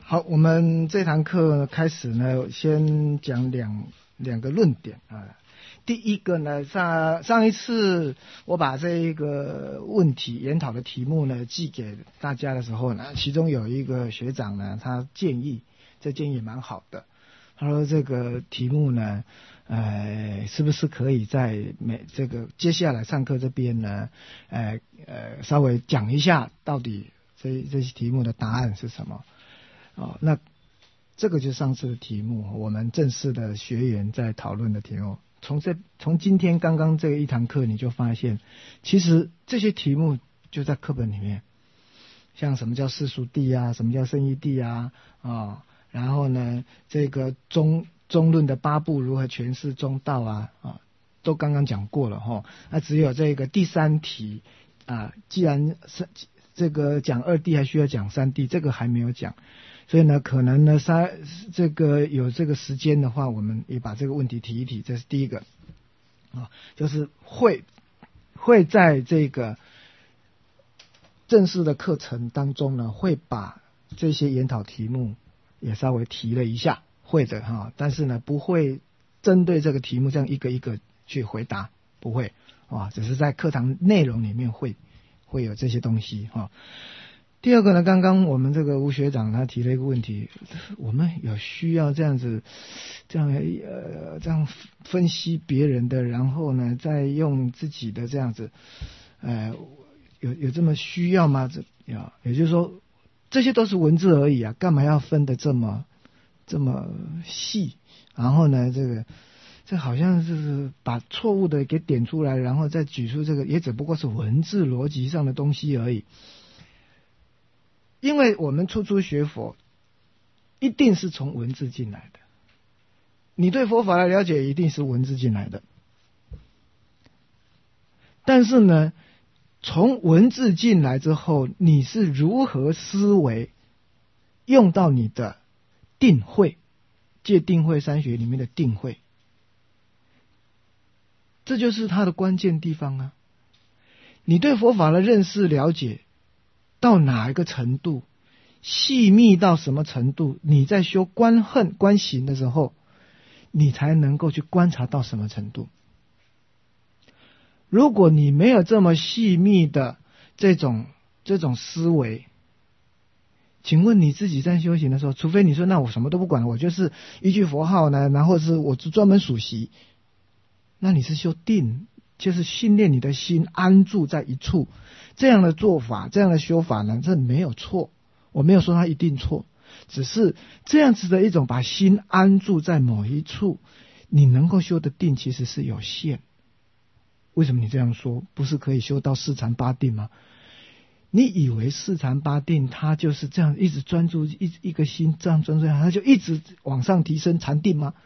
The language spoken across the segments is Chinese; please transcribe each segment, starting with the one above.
好，我们这堂课开始呢，先讲两个论点啊。第一个呢，上一次我把这一个问题研讨的题目呢寄给大家的时候呢，其中有一个学长呢，他建议，这建议蛮好的。他说这个题目呢，是不是可以在这个接下来上课这边呢，稍微讲一下到底这些题目的答案是什么？哦，那这个就是上次的题目，我们正式的学员在讨论的题目。从今天刚刚这一堂课，你就发现，其实这些题目就在课本里面，像什么叫世俗谛啊，什么叫圣义谛啊，然后呢，这个中论的八部如何诠释中道啊，都刚刚讲过了哈。那只有这个第三题啊，既然是这个讲二谛，还需要讲三谛，这个还没有讲。所以呢，可能呢，这个有这个时间的话，我们也把这个问题提一提。这是第一个就是会在这个正式的课程当中呢，会把这些研讨题目也稍微提了一下，会的哈，但是呢，不会针对这个题目这样一个一个去回答，不会只是在课堂内容里面会有这些东西哈。第二个呢，刚刚我们这个吴学长他提了一个问题，我们有需要这样分析别人的，然后呢再用自己的这样子，有这么需要吗？也就是说，这些都是文字而已啊，干嘛要分得这么细？然后呢，这好像是把错误的给点出来，然后再举出这个，也只不过是文字逻辑上的东西而已。因为我们初学佛，一定是从文字进来的。你对佛法的了解一定是文字进来的。但是呢，从文字进来之后，你是如何思维，用到你的定慧，戒定慧三学里面的定慧，这就是它的关键地方啊。你对佛法的认识了解到哪一个程度，细密到什么程度，你在修观恨观行的时候，你才能够去观察到什么程度。如果你没有这么细密的这种思维，请问你自己在修行的时候，除非你说那我什么都不管了，我就是一句佛号呢，然后是我专门数息，那你是修定，就是训练你的心安住在一处，这样的做法，这样的修法呢，这没有错，我没有说它一定错，只是这样子的一种把心安住在某一处，你能够修的定其实是有限。为什么你这样说？不是可以修到四禅八定吗？你以为四禅八定它就是这样一直专注一个心这样专注，它就一直往上提升禅定吗？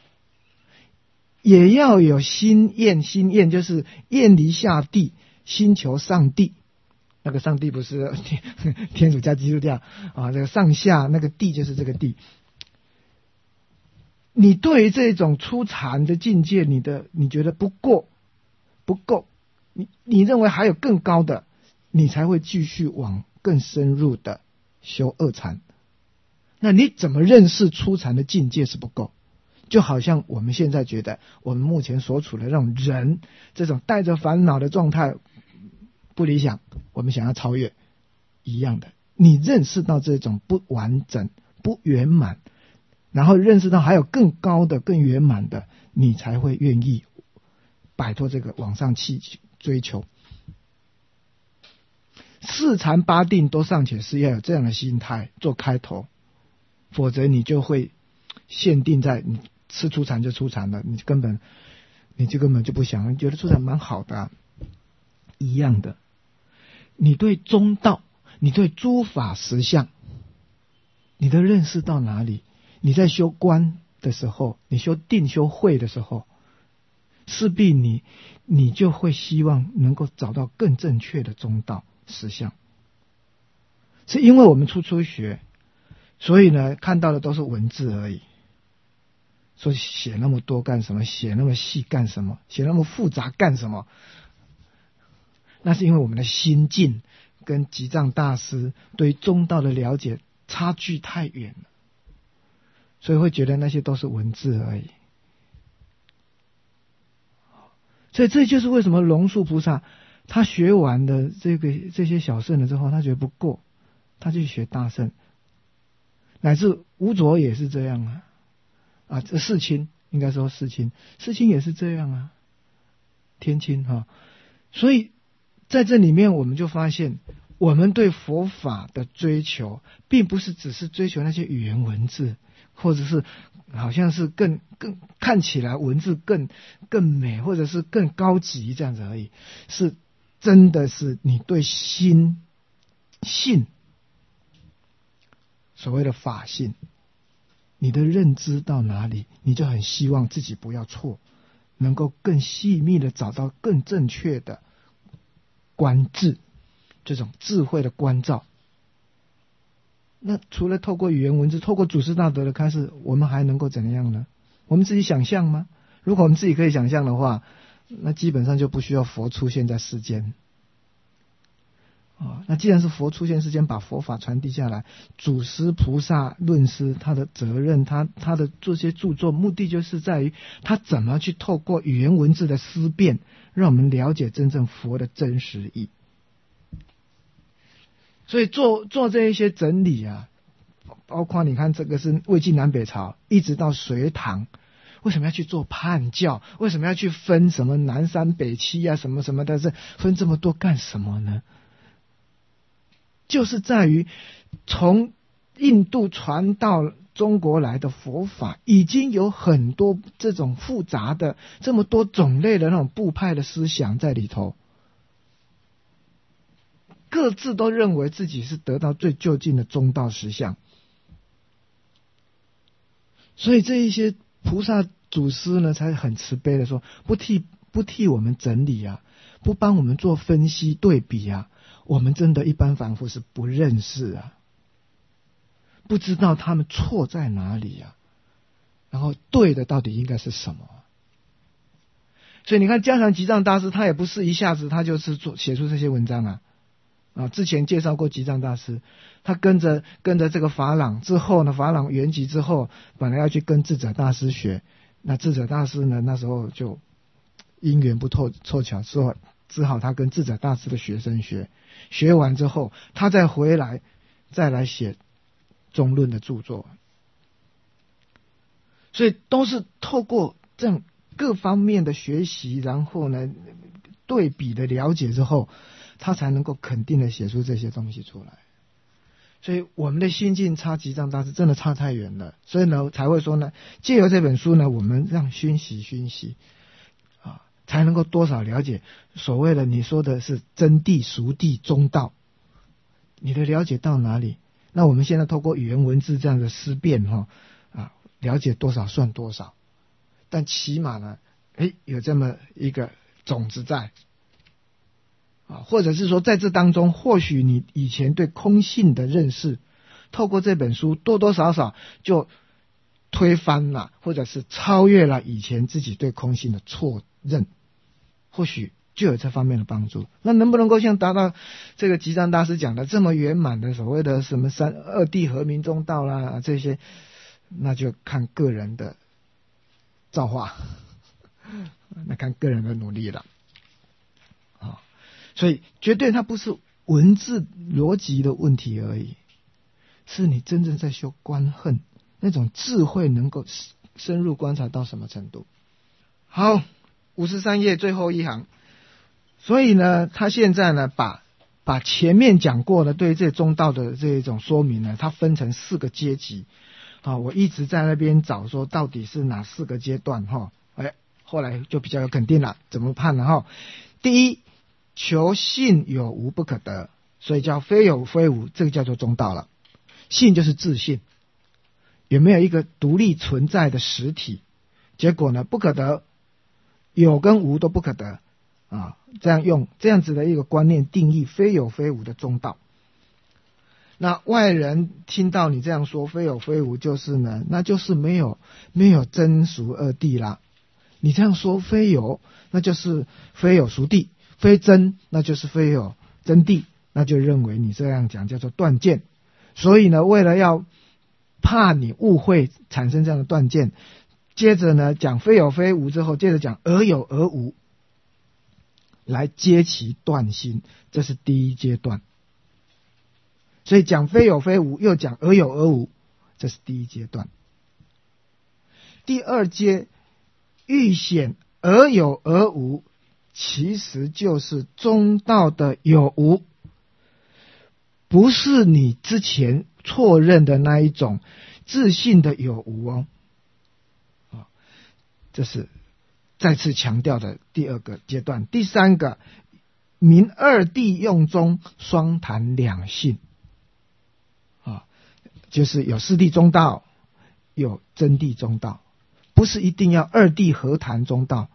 也要有心厌就是厌离下地，心求上地。那个上地不是天主教基督教这个上下那个地就是这个地。你对于这种初禅的境界，你觉得不够，你认为还有更高的，你才会继续往更深入的修二禅。那你怎么认识初禅的境界是不够？就好像我们现在觉得我们目前所处的这种人，这种带着烦恼的状态不理想，我们想要超越一样的。你认识到这种不完整不圆满，然后认识到还有更高的更圆满的，你才会愿意摆脱这个往上去追求。四禅八定都尚且是要有这样的心态做开头，否则你就会限定在你吃初禅就初禅了，你根本就不想，你觉得初禅蛮好的一样的。你对中道，你对诸法实相，你的认识到哪里？你在修观的时候，你修定修慧的时候，势必你就会希望能够找到更正确的中道实相。是因为我们初学，所以呢看到的都是文字而已。说写那么多干什么？写那么细干什么？写那么复杂干什么？那是因为我们的心境跟吉藏大师对中道的了解差距太远了，所以会觉得那些都是文字而已。所以这就是为什么龙树菩萨他学完的这些小乘了之后，他觉得不够，他去学大乘，乃至吴卓也是这样这世亲应该说世亲也是这样天亲所以在这里面我们就发现，我们对佛法的追求，并不是只是追求那些语言文字，或者是好像是更看起来文字更美，或者是更高级这样子而已，是真的是你对信，所谓的法性，你的认知到哪里，你就很希望自己不要错，能够更细密的找到更正确的观智，这种智慧的关照。那除了透过语言文字，透过祖师大德的开示，我们还能够怎样呢？我们自己想象吗？如果我们自己可以想象的话，那基本上就不需要佛出现在世间。那既然是佛出现世间，把佛法传递下来，祖师菩萨论师他的责任，他的这些著作目的就是在于他怎么去透过语言文字的思辨，让我们了解真正佛的真实意。所以做这一些整理包括你看这个是魏晋南北朝一直到隋唐，为什么要去做判教？为什么要去分什么南山北七什么什么的，分这么多干什么呢？就是在于从印度传到中国来的佛法，已经有很多这种复杂的这么多种类的那种部派的思想在里头，各自都认为自己是得到最究竟的中道实相。所以这一些菩萨祖师呢，才很慈悲的说，不替我们整理不帮我们做分析对比我们真的一般凡夫是不认识不知道他们错在哪里然后对的到底应该是什么。所以你看嘉常吉藏大师，他也不是一下子他就是写出这些文章之前介绍过吉藏大师，他跟着这个法朗之后呢，法朗圆寂之后，本来要去跟智者大师学，那智者大师呢，那时候就因缘不凑巧，只好他跟智者大师的学生学完之后，他再回来再来写中论的著作。所以都是透过这样各方面的学习，然后呢对比的了解之后，他才能够肯定的写出这些东西出来。所以我们的心境差吉藏大师真的差太远了，所以呢才会说呢，借由这本书呢，我们让熏习才能够多少了解所谓的你说的是真谛、熟谛、中道，你的了解到哪里？那我们现在透过语言文字这样的思辨了解多少算多少，但起码呢有这么一个种子在或者是说在这当中，或许你以前对空性的认识，透过这本书多多少少就推翻了，或者是超越了以前自己对空性的错认，或许就有这方面的帮助。那能不能够像达到这个吉藏大师讲的这么圆满的所谓的什么二谛合明中道啦这些，那就看个人的造化那看个人的努力了所以绝对它不是文字逻辑的问题而已，是你真正在修观恨，那种智慧能够深入观察到什么程度。好，53页最后一行，所以呢他现在呢把前面讲过的对这中道的这种说明呢，它分成4个阶级我一直在那边找说到底是哪4个阶段后来就比较有肯定了，怎么判呢第一，求信有无不可得，所以叫非有非无，这个叫做中道了。信就是自信，有没有一个独立存在的实体，结果呢不可得，有跟无都不可得这样用这样子的一个观念定义非有非无的中道。那外人听到你这样说非有非无，就是呢那就是没有真俗二谛啦。你这样说非有，那就是非有俗谛，非真，那就是非有真谛，那就认为你这样讲叫做断见。 所以呢，为了要怕你误会产生这样的断见，接着呢讲非有非无之后，接着讲而有而无，来揭其断心，这是第一阶段。所以讲非有非无，又讲而有而无，这是第一阶段。第二阶欲显而有而无，其实就是中道的有无，不是你之前错认的那一种自信的有无哦。这是再次强调的第二个阶段。第三个，明二谛用中，双谈两性，就是有四谛中道，有真谛中道，不是一定要二谛合谈中道，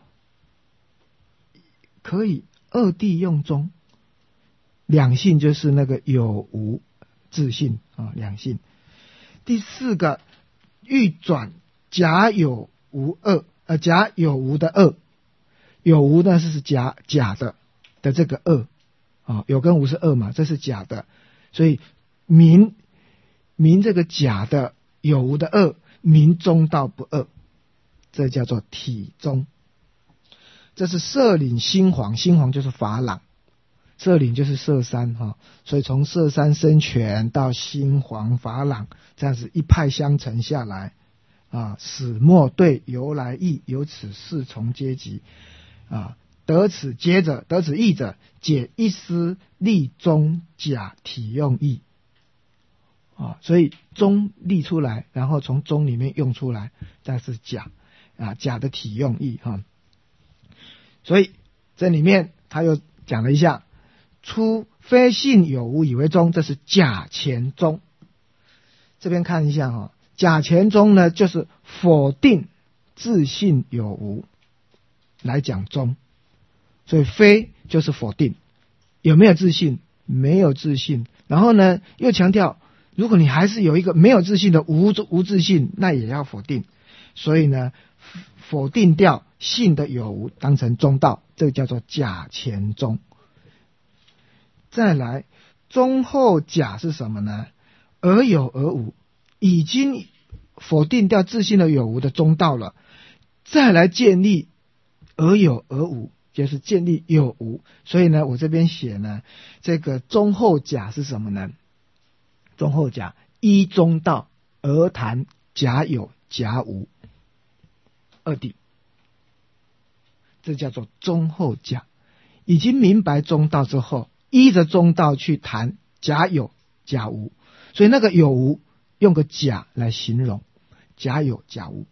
可以二谛用中，两性就是那个有无自性两性。第四个，欲转假有无二，假有无的二，有无呢是假的这个二有跟无是二嘛，这是假的，所以明这个假的有无的二，明中道不二，这叫做体中。这是色领心黄，心黄就是法朗，色领就是色山所以从色山生权到心黄法朗，这样子一派相承下来始末对由来义，由此四重阶级得此接者，得此义者，解一思立中假体用义所以中立出来，然后从中里面用出来，这是假假的体用义所以这里面他又讲了一下，出非信有无以为中，这是假前中。这边看一下假前中呢，就是否定自信有无来讲中，所以非就是否定有没有自信，没有自信，然后呢又强调如果你还是有一个没有自信的无自信，那也要否定，所以呢否定掉信的有无，当成中道，这个叫做假前中。再来中后假是什么呢？而有而无，已经否定掉自信的有无的中道了，再来建立而有而无，就是建立有无。所以呢我这边写呢，这个中后假是什么呢？中后假依中道而谈假有假无二谛，这叫做中后假。已经明白中道之后，依着中道去谈假有假无，所以那个有无用个假来形容，假有假无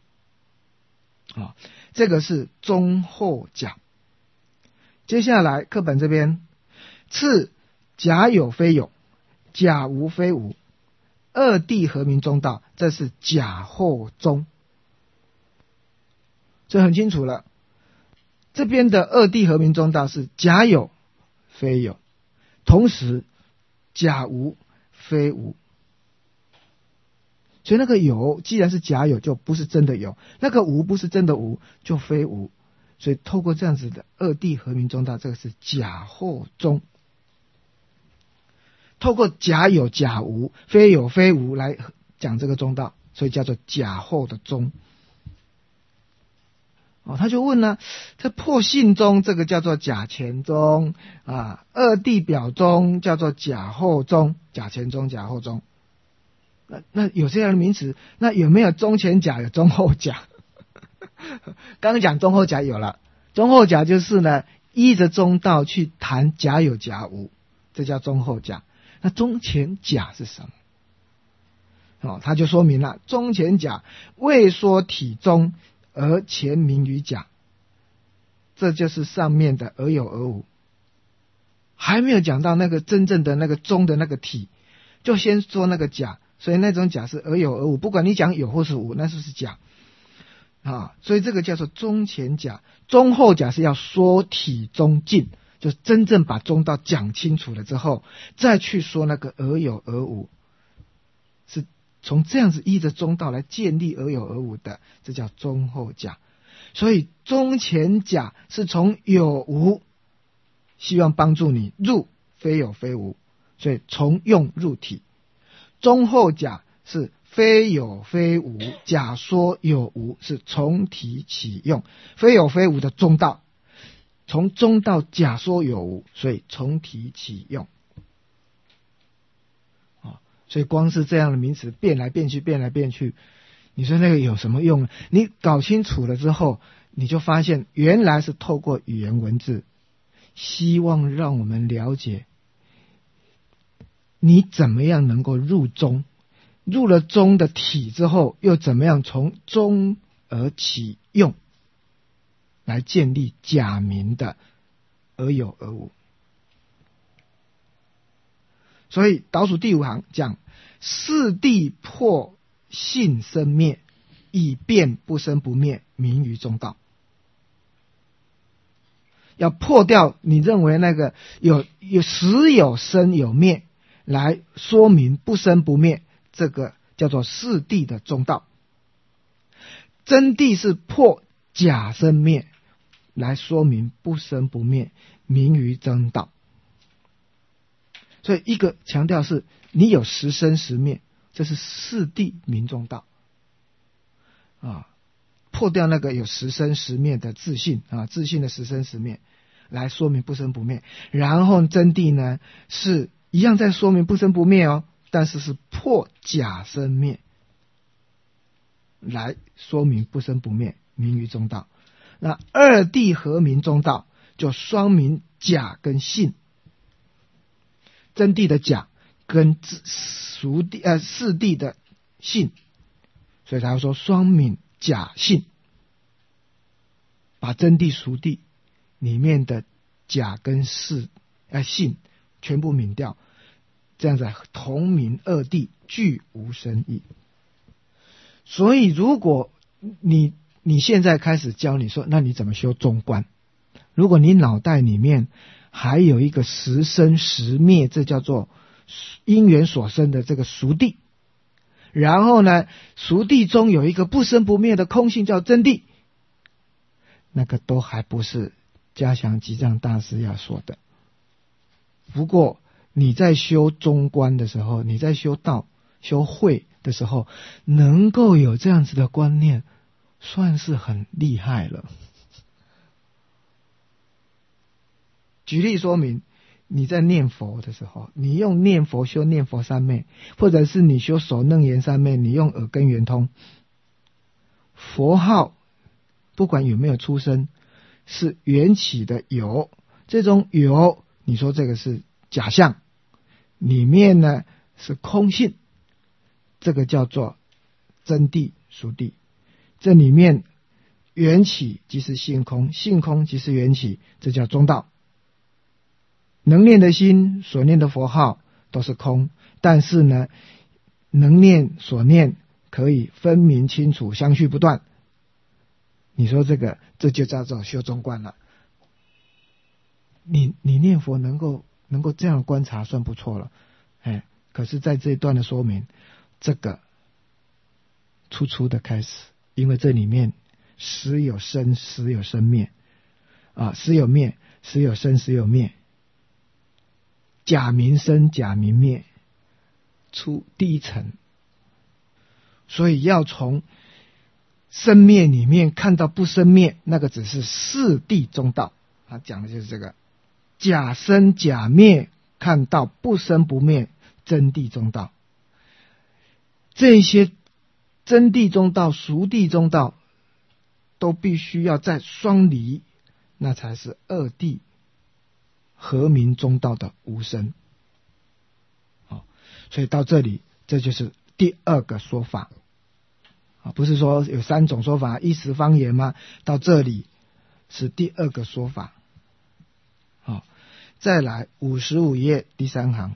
这个是中后假。接下来课本这边次假有非有，假无非无，二谛合名中道，这是假后中。这很清楚了，这边的二谛合名中道是假有非有，同时假无非无，所以那个有既然是假有，就不是真的有，那个无不是真的无，就非无。所以透过这样子的二谛合名中道，这个是假后中。透过假有假无，非有非无来讲这个中道，所以叫做假后的中。他就问呢，这破信中这个叫做假前中二谛表中叫做假后中，假前中假后中。那有这样的名词，那有没有中前假有中后假？刚刚讲中后假有了，中后假就是呢依着中道去谈假有假无，这叫中后假。那中前假是什么？他就说明了，中前假未说体中而前名于假，这就是上面的而有而无，还没有讲到那个真正的那个中的那个体，就先说那个假，所以那种假是而有而无，不管你讲有或是无，那就是假所以这个叫做中前假。中后假是要说体中尽，就是真正把中道讲清楚了之后，再去说那个而有而无，是从这样子依着中道来建立而有而无的，这叫中后假。所以中前假是从有无希望帮助你入非有非无，所以从用入体。 中后假是非有非无，假说有无，是从体起用。非有非无的中道，从中道假说有无，所以从体起用。所以光是这样的名词变来变去，你说那个有什么用呢？你搞清楚了之后，你就发现原来是透过语言文字，希望让我们了解你怎么样能够入中，入了中的体之后，又怎么样从中而起用，来建立假名的而有而无。所以倒数第5行讲四谛破性生灭，以变不生不灭，名于中道。要破掉你认为那个有实有生有灭，来说明不生不灭，这个叫做四谛的中道。真谛是破假生灭，来说明不生不灭，名于真道。所以一个强调是你有实生实灭，这是四谛名中道破掉那个有实生实灭的自信自信的实生实灭，来说明不生不灭。然后真谛呢是一样在说明不生不灭但是是破假生灭，来说明不生不灭，名于中道。那二谛合名中道，就双明假跟性。真谛的假跟四谛的性，所以才会说双泯假性，把真谛俗谛里面的假跟性全部泯掉，这样子同名二谛俱无生义。所以如果你现在开始教你说，那你怎么修中观？如果你脑袋里面还有一个实生实灭，这叫做因缘所生的这个俗谛，然后呢俗谛中有一个不生不灭的空性叫真谛，那个都还不是嘉祥吉藏大师要说的。不过你在修中观的时候，你在修道修慧的时候，能够有这样子的观念，算是很厉害了。举例说明，你在念佛的时候，你用念佛修念佛三昧，或者是你修手楞严三昧，你用耳根圆通，佛号不管有没有出生，是缘起的有，这种有你说这个是假象，里面呢是空性，这个叫做真谛俗谛。这里面缘起即是性空，性空即是缘起，这叫中道。能念的心所念的佛号都是空，但是呢能念所念可以分明清楚，相续不断，你说这就叫做修中观了。你念佛能够这样观察算不错了。可是在这一段的说明，这个初的开始，因为这里面时有生时有生灭时有灭时有生时有灭，假名生假名灭，出第一层。所以要从生灭里面看到不生灭，那个只是四谛中道。他讲的就是这个假生假灭，看到不生不灭，真谛中道。这些真谛中道俗谛中道都必须要在双离，那才是二谛合名中道的无生。所以到这里，这就是第二个说法不是说有3种说法一时方言吗？到这里是第二个说法。再来55页第3行，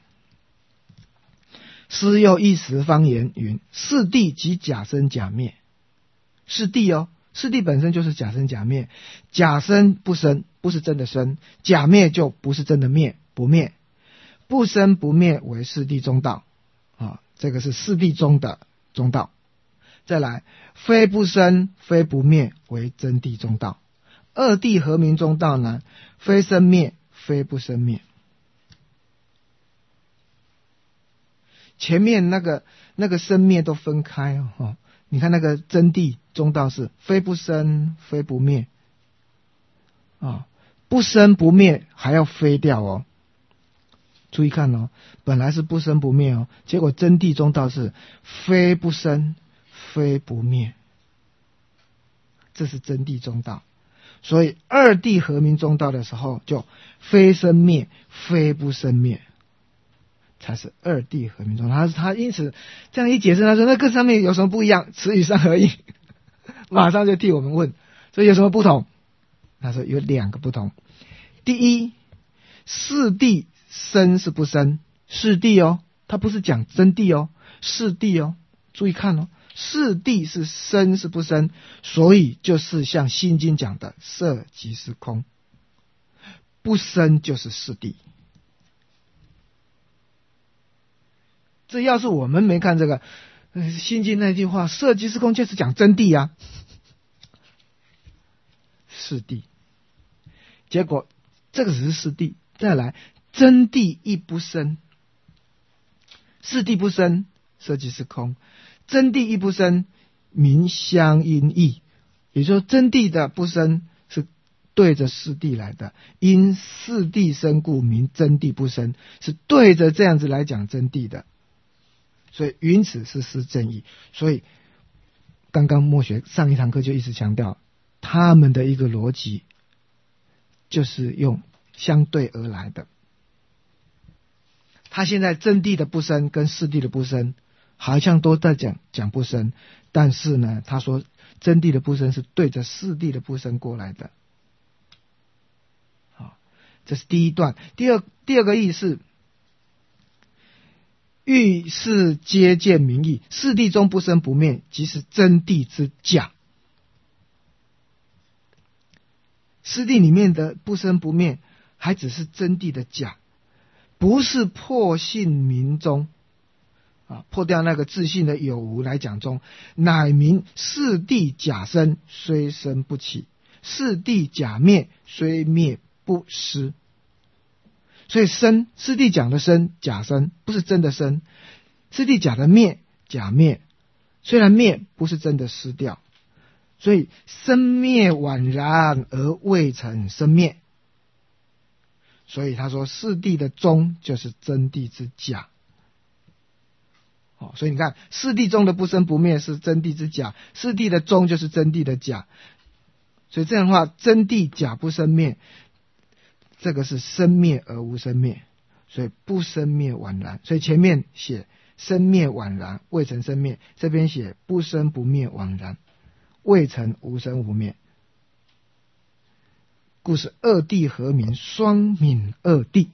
师又一时方言云：四谛即假生假灭。四谛四谛本身就是假生假灭，假生不生不是真的生，假灭就不是真的灭不灭，不生不灭为四谛中道这个是四谛中的中道。再来非不生非不灭为真谛中道。二谛合名中道呢，非生灭非不生灭。 前面那个生灭都分开哦。你看那个真谛中道是非不生非不灭啊，不生不灭还要非掉哦。注意看哦，本来是不生不灭哦，结果真谛中道是非不生非不灭，这是真谛中道。所以二谛合明中道的时候，就非生灭非不生灭，才是二谛合明中道。他因此这样一解释，他说那跟上面有什么不一样？词语上而已，马上就替我们问，所以有什么不同？他说有两个不同。第一，四谛生是不生，四谛哦，他不是讲真谛哦，四谛哦，注意看哦，四谛是生是不生，所以就是像心经讲的色即是空，不生就是四谛。这要是我们没看这个心经那句话，色即是空就是讲真谛啊，四谛。结果这个只是四谛，再来真谛亦不生，四谛不生，色即是空；真谛亦不生，名相因异。也就是说，真谛的不生是对着四谛来的，因四谛生故名真谛不生，是对着这样子来讲真谛的。所以云此是思正义。所以刚刚墨学上一堂课就一直强调，他们的一个逻辑就是用相对而来的。他现在真谛的不生跟四谛的不生好像都在讲不生，但是呢，他说真谛的不生是对着四谛的不生过来的。好，这是第一段。第二个义是欲是皆见明义，四谛中不生不灭，即是真谛之假。四谛里面的不生不灭还只是真谛的假，不是破性明中破掉那个自性的有无来讲中，乃明四谛假生虽生不起，四谛假灭虽灭不失。所以生，四谛讲的生假生不是真的生，四谛假的灭假灭，虽然灭不是真的失掉，所以生灭宛然而未曾生灭。所以他说四谛的中就是真谛之假。所以你看四谛中的不生不灭是真谛之假，四谛的中就是真谛的假。所以这样的话，真谛假不生灭，这个是生灭而无生灭，所以不生灭宛然。所以前面写生灭宛然未曾生灭，这边写不生不灭宛然未曾无生无灭，故是二谛合明，双泯二谛。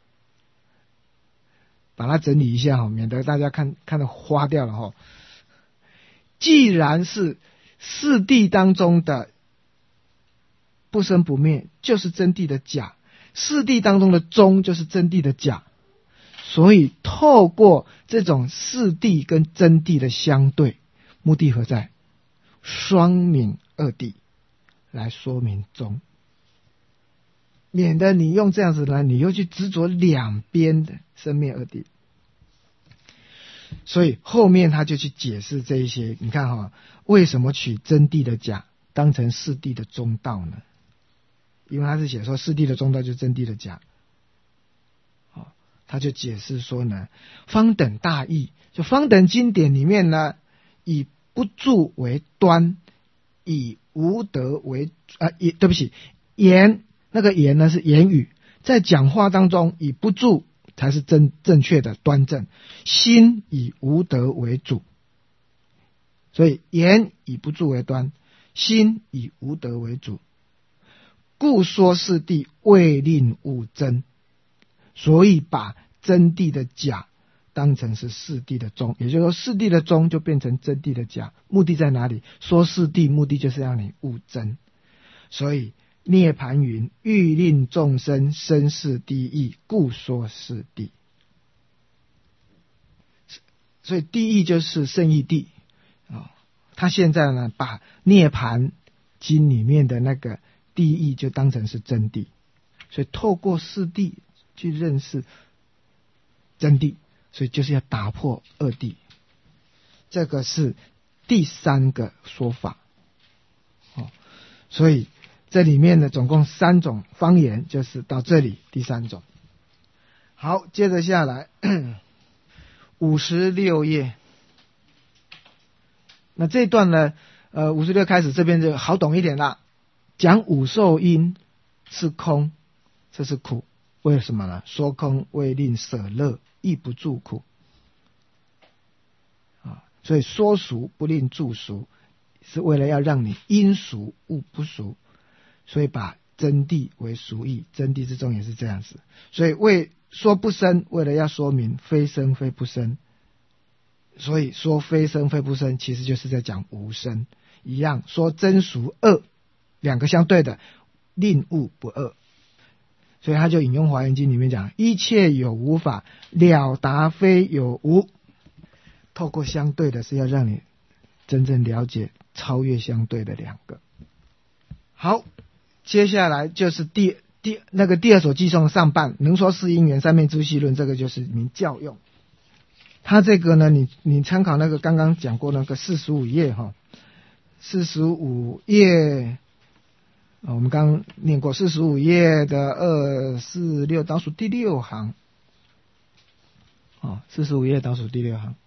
把它整理一下免得大家看得花掉了既然是四谛当中的不生不灭就是真谛的假，四谛当中的中就是真谛的假，所以透过这种四谛跟真谛的相对，目的何在？双泯二谛来说明中，免得你用这样子来，你又去执着两边的生灭二谛。所以后面他就去解释这一些。你看为什么取真谛的假当成四谛的中道呢？因为他是写说四谛的中道就是真谛的假。他就解释说呢，方等大义，就方等经典里面呢，以不住为端，以无德为对不起，言那个言呢是言语，在讲话当中以不住才是正确的端正，心以无德为主。所以言以不住为端，心以无德为主，故说四谛未令悟真，所以把真谛的假当成是四谛的中，也就是说四谛的中就变成真谛的假。目的在哪里？说四谛目的就是让你悟真。所以涅盘云欲令众生生四谛义，故说四谛。所以谛义就是圣义谛他现在呢把涅盘经里面的那个谛义就当成是真谛，所以透过四谛去认识真谛所以就是要打破二谛，这个是第三个说法。所以这里面呢总共3种方言，就是到这里第3种。好，接着下来56页，那这一段呢56开始，这边就好懂一点啦。讲五受因是空，这是苦，为什么呢？说空为令舍乐，亦不住苦所以说俗不令住俗，是为了要让你因俗悟不俗，所以把真谛为俗义，真谛之中也是这样子。所以为说不生，为了要说明非生非不生，所以说非生非不生其实就是在讲无生一样，说真俗恶两个相对的，令悟不恶。所以他就引用华严经里面讲，一切有无法，了达非有无。透过相对的是要让你真正了解超越相对的两个。好，接下来就是第二首偈颂上半，能说是因缘三昧诸系论，这个就是名教用。他这个呢，你参考那个刚刚讲过那个45页45页我们刚刚念过45页的246倒数第6行45页倒数第6行。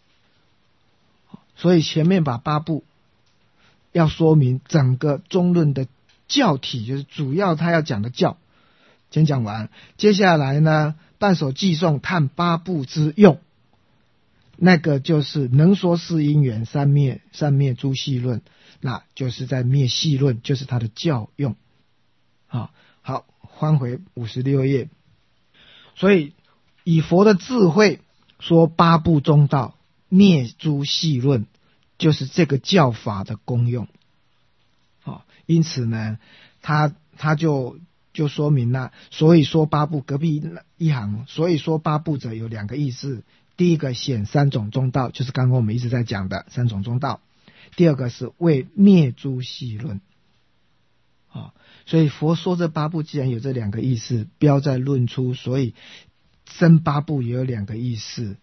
所以前面把8部要说明整个中论的教体，就是主要他要讲的教先讲完，接下来呢半首偈颂探8部之用，那个就是能说是因缘三灭诸系论，那就是在灭系论，就是他的教用。好，翻回56页。所以以佛的智慧说8部中道灭诸系论，就是这个教法的功用。因此呢他就说明了，所以说8部隔壁一行，所以说8部者有2个意思。第一个显3种中道，就是刚刚我们一直在讲的3种中道。第二个是为灭诸系论。所以佛说这8部既然有这2个意思，标在论出，所以生8部也有2个意思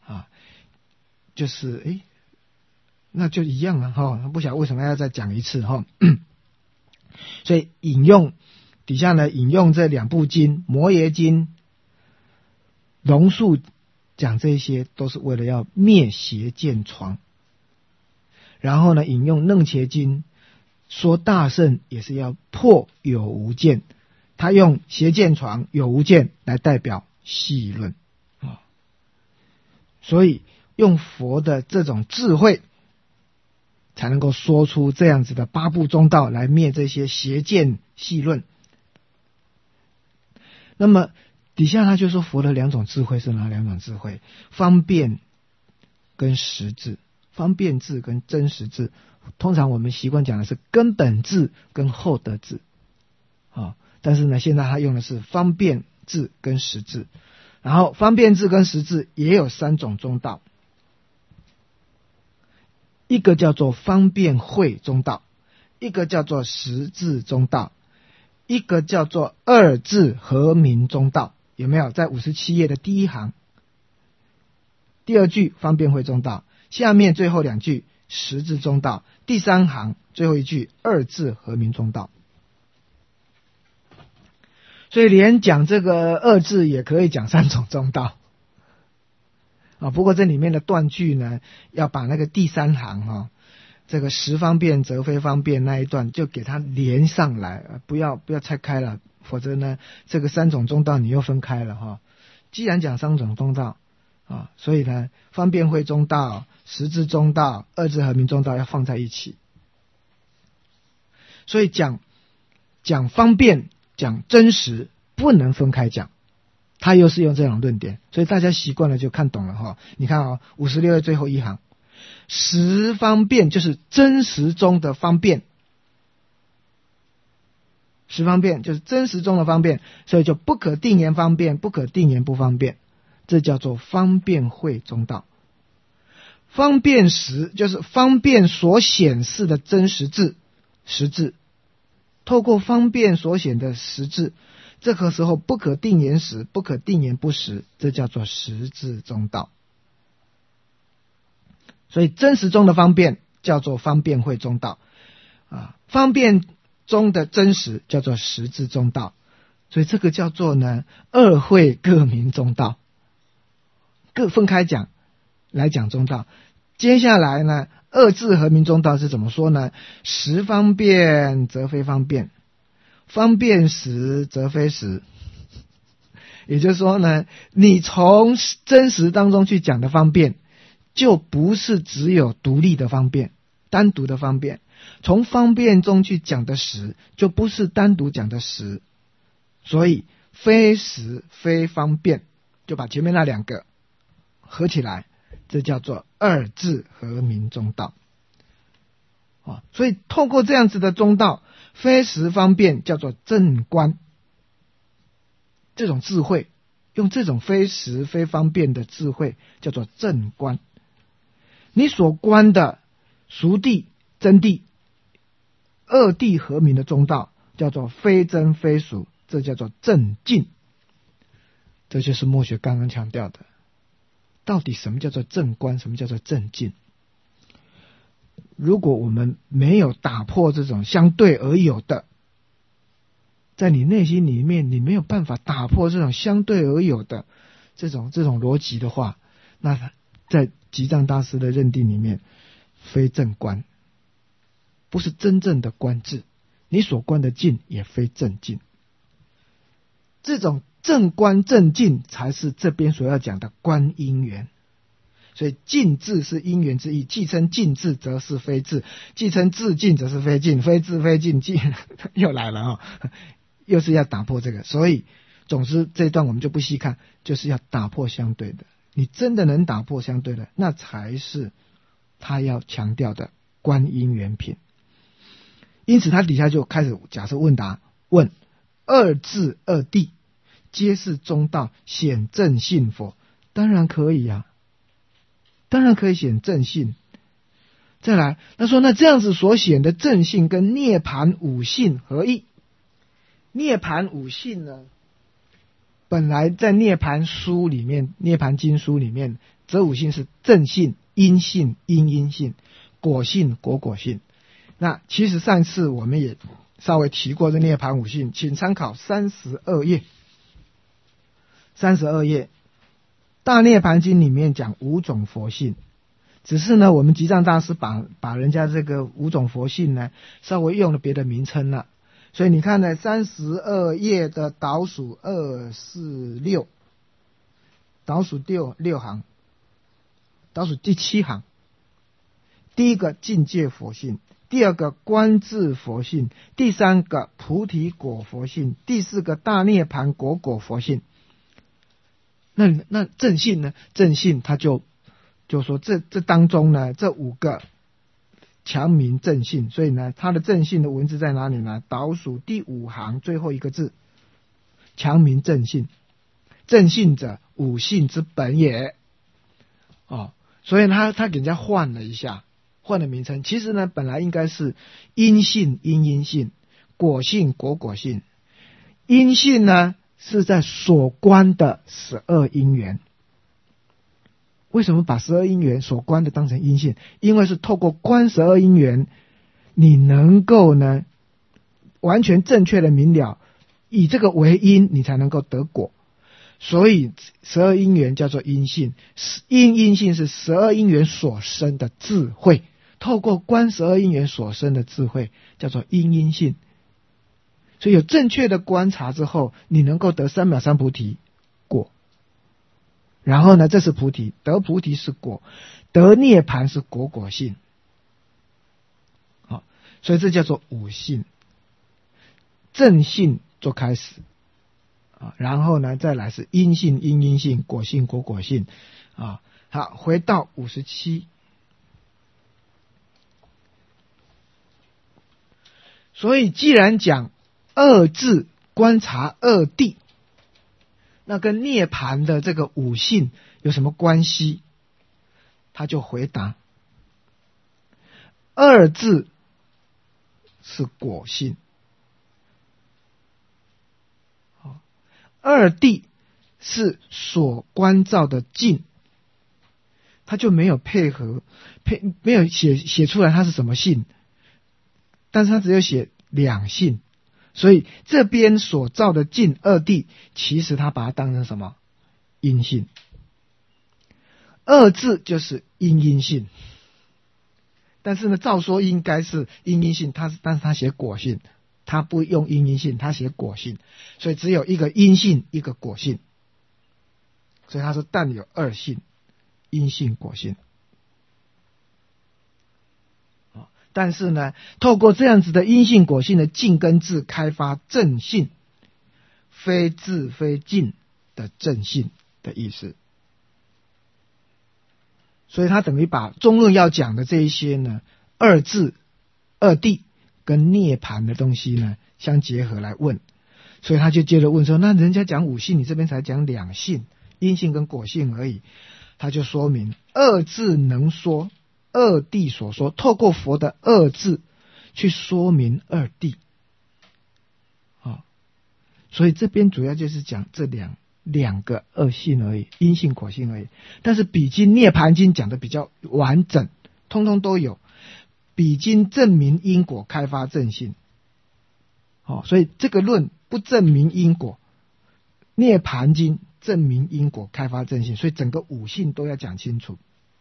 就是那就一样了不晓得为什么要再讲一次所以底下呢引用这2部经，摩耶经、龙树讲这些都是为了要灭邪见床，然后呢引用楞伽经说大乘也是要破有无见，他用邪见床有无见来代表系论所以用佛的这种智慧才能够说出这样子的8部中道来灭这些邪见系论。那么底下他就说佛的2种智慧是哪2种智慧？方便跟实智。方便智跟真实智，通常我们习惯讲的是根本智跟后得智但是呢现在他用的是方便智跟实智。然后方便智跟实智也有3种中道，一个叫做方便慧中道，一个叫做实智中道，一个叫做二智和明中道。有没有？在57页的第1行第2句方便慧中道，下面最后2句实智中道，第3行最后1句二智和明中道。所以连讲这个二智也可以讲3种中道不过这里面的断句呢，要把那个第3行这个实方便则非方便那一段就给它连上来，不要拆开了，否则呢这个3种中道你又分开了既然讲3种中道所以呢方便慧中道、实智中道、二智和明中道要放在一起。所以讲方便讲真实不能分开讲，他又是用这种论点，所以大家习惯了就看懂了你看56页最后1行，实方便就是真实中的方便，实方便就是真实中的方便，所以就不可定言方便，不可定言不方便，这叫做方便慧中道。方便实就是方便所显示的真实智实智，透过方便所显的实质， 这个时候不可定言实，不可定言不实，这叫做实质中道。所以真实中的方便叫做方便会中道方便中的真实叫做实质中道。所以这个叫做呢二会各名中道，各分开讲来讲中道。接下来呢二字合名中道是怎么说呢？实方便则非方便，方便实则非实。也就是说呢，你从真实当中去讲的方便，就不是只有独立的方便，单独的方便；从方便中去讲的实，就不是单独讲的实。所以非实非方便，就把前面那两个合起来，这叫做二字合名中道。所以透过这样子的中道，非实方便叫做正观。这种智慧，用这种非实非方便的智慧叫做正观。你所观的俗谛真谛二谛合名的中道叫做非真非俗，这叫做正境。这就是墨学刚刚强调的，到底什么叫做正观，什么叫做正境。如果我们没有打破这种相对而有的，在你内心里面你没有办法打破这种相对而有的这种逻辑的话，那在吉藏大师的认定里面，非正观，不是真正的观智，你所观的境也非正境。这种正观正境才是这边所要讲的观因缘。所以境智是因缘之意，既称境智则是非智，既称智境则是非境，非智非境，境又来了又是要打破这个。所以总之这一段我们就不细看，就是要打破相对的。你真的能打破相对的，那才是他要强调的观因缘品。因此他底下就开始假设问答，问二智二谛皆是中道，显正信否？当然可以啊，当然可以显正信。再来他说，那这样子所显的正信跟涅槃五性何异？涅槃五性呢，本来在涅槃书里面，涅槃经书里面，这五性是正信、因信、因性、果信、果性。那其实上次我们也稍微提过这涅槃五性，请参考32页。32页大涅槃经里面讲五种佛性，只是呢我们吉藏大师把人家这个五种佛性呢稍微用了别的名称了。所以你看呢32页的倒数246，倒数六行，倒数第7行，第一个境界佛性，第二个观智佛性，第三个菩提果佛性，第四个大涅槃果佛性。那正信呢？正信他就说这当中呢，这5个强名正信，所以呢他的正信的文字在哪里呢？倒数第5行最后一个字，强名正信。正信者，五性之本也。所以他给人家换了一下，换了名称。其实呢本来应该是因性因性，果性果性。因性呢是在所观的12因缘。为什么把12因缘所观的当成因性？因为是透过观12因缘，你能够呢完全正确的明了，以这个为因，你才能够得果。所以12因缘叫做因性，因性是12因缘所生的智慧，透过观12因缘所生的智慧叫做因性。所以有正确的观察之后，你能够得3藐三菩提果。然后呢，这是菩提，得菩提是果，得涅槃是果性。所以这叫做五性。正性做开始，然后呢再来是因性因性，果性果性。好，回到57。所以既然讲二智观察二谛，那跟涅槃的这个五性有什么关系？他就回答，二智是果性。 二谛是所观照的境，他就没有没有写出来它是什么性，但是他只有写两性，所以这边所照的境二谛，其实他把它当成什么？阴性。二字就是阴性，但是呢，照说应该是阴性，但是他写果性，他不用阴性，他写果性，所以只有一个阴性，一个果性，所以他是但有二性，阴性果性。但是呢，透过这样子的阴性果性的境跟智开发正性，非智非境的正性的意思。所以他等于把中论要讲的这一些呢，二智、二谛跟涅槃的东西呢相结合来问，所以他就接着问说，那人家讲五性，你这边才讲两性，阴性跟果性而已。他就说明二智能说二谛所说，透过佛的二智去说明二谛。所以这边主要就是讲这两个二性而已，阴性果性而已。但是比经涅槃经讲的比较完整，通通都有。比经证明因果，开发正性。所以这个论不证明因果，涅槃经证明因果，开发正性，所以整个五性都要讲清楚。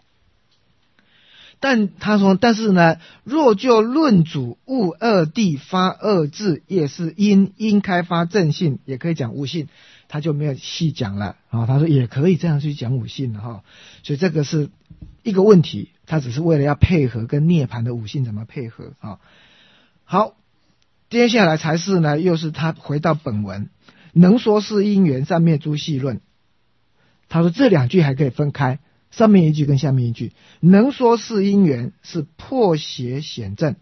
但他说，但是呢，若就论主悟二谛发二智，也是因开发正性，也可以讲无性，他就没有细讲了。他说也可以这样去讲五性了。所以这个是一个问题，他只是为了要配合跟涅槃的五性怎么配合。好，接下来才是呢，又是他回到本文，能说是因缘，上面诸细论。他说这两句还可以分开。上面一句跟下面一句，能说是因缘是破邪显正。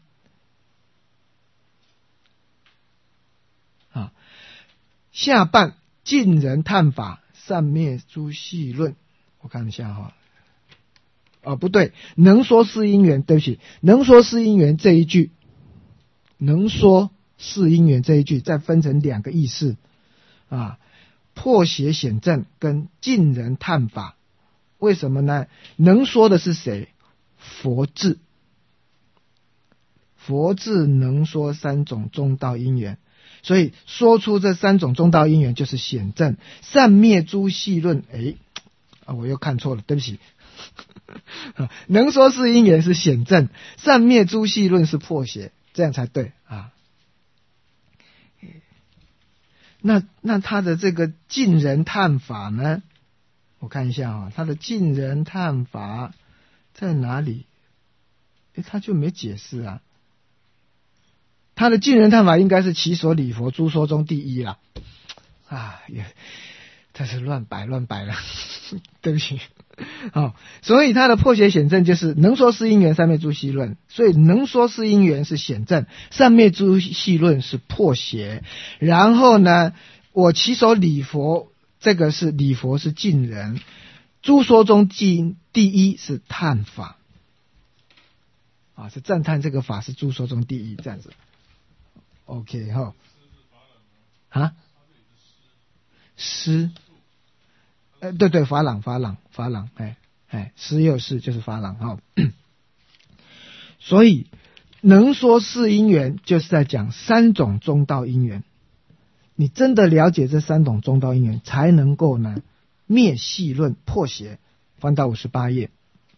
下半尽人探法，善灭诸细论。我看一下不对，能说是因缘，对不起，能说是因缘这一句，能说是因缘这一句再分成两个意思破邪显正跟尽人探法。为什么呢？能说的是谁？佛智。佛智能说三种中道因缘，所以说出这三种中道因缘就是显正。善灭诸细论，我又看错了，对不起。能说是因缘是显正，善灭诸细论是破邪，这样才对啊。那他的这个尽人探法呢？我看一下他的尽人探法在哪里？他就没解释啊。他的尽人探法应该是其所理佛诸说中第一啦。这是乱摆了，对不起。所以他的破邪显正就是能说是因缘，善灭诸细论。所以能说是因缘是显正，善灭诸细论是破邪。然后呢，我其所理佛。这个是理佛是尽人，诸说中第一是探法，是赞叹这个法是诸说中第一，这样子。OK 诗，对，法朗，诗又是就是法朗所以能说是因缘，就是在讲三种中道因缘。你真的了解这三种中道因缘，才能够呢灭细论破邪。翻到58页。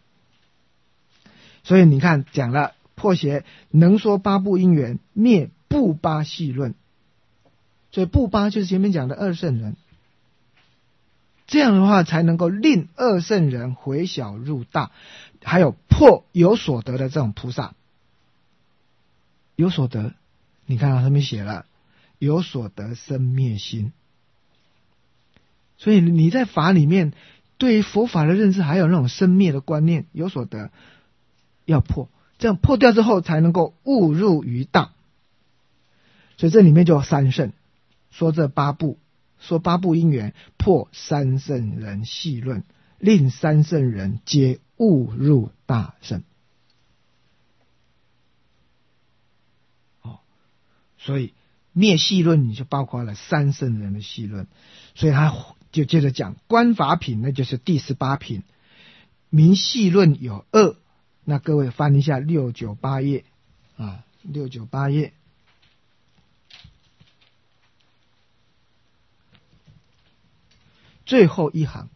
所以你看讲了破邪，能说八部因缘，灭不八细论。所以不八就是前面讲的二圣人。这样的话才能够令二圣人回小入大，还有破有所得的这种菩萨。有所得，你看上面写了。有所得生灭心，所以你在法里面对于佛法的认识还有那种生灭的观念，有所得要破，这样破掉之后才能够悟入于大。所以这里面就有三圣，说这八部，说八部因缘破三圣人细论，令三圣人皆悟入大圣。所以灭戏论你就包括了三圣人的戏论，所以他就接着讲观法品，那就是第18品。明戏论有2，那各位翻一下698页啊，698页。最后一行，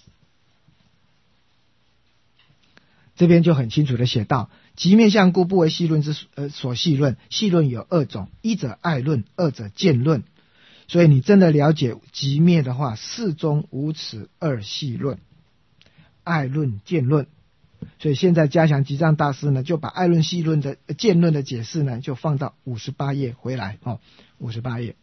这边就很清楚的写到：极面相故，不为戏论之所戏论。戏论有2种，一者爱论，二者见论。所以你真的了解极灭的话，四中无此2戏论，爱论、见论。所以现在加强吉藏大师呢，就把爱论、戏论的见论的解释呢，就放到58页回来58页。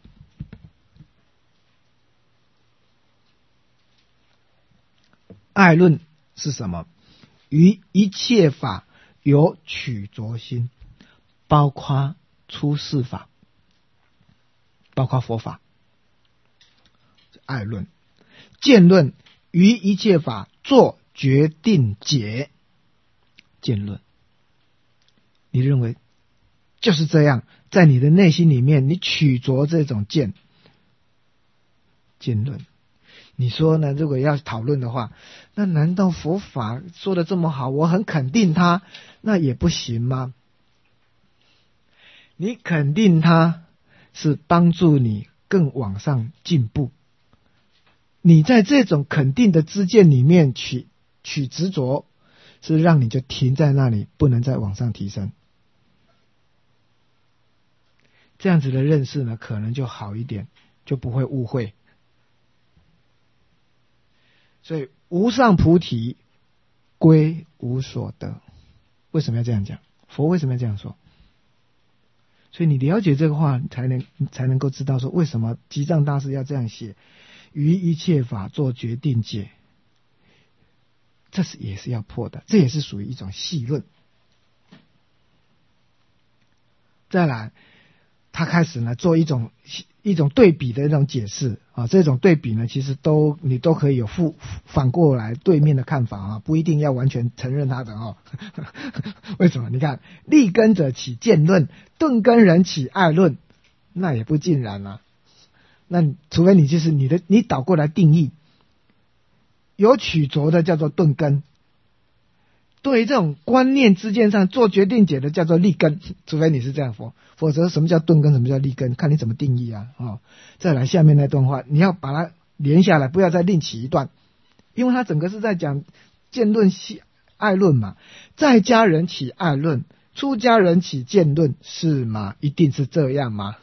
爱论是什么？于一切法有取着心，包括出世法，包括佛法。爱论。见论于一切法做决定解。见论，你认为就是这样，在你的内心里面，你取着这种见论。你说呢？如果要讨论的话，那难道佛法说的这么好，我很肯定它，那也不行吗？你肯定它是帮助你更往上进步，你在这种肯定的知见里面取执着，是让你就停在那里，不能再往上提升。这样子的认识呢，可能就好一点，就不会误会。所以无上菩提归无所得。为什么要这样讲？佛为什么要这样说？所以你了解这个话，才能够知道说，为什么吉藏大师要这样写，于一切法做决定解。这也是要破的，这也是属于一种戏论。再来，他开始呢做一种对比的一种解释啊，这种对比呢，其实你都可以有反过来对面的看法啊，不一定要完全承认他的哦。为什么？你看，立根者起见论，顿根人起爱论，那也不尽然啊。那除非你倒过来定义，有取着的叫做顿根，对于这种观念之间上做决定解的叫做立根，除非你是这样否则什么叫顿根，什么叫立根，看你怎么定义啊。再来下面那段话，你要把它连下来，不要再另起一段，因为它整个是在讲见论系爱论嘛，在家人起爱论，出家人起见论，是吗？一定是这样吗？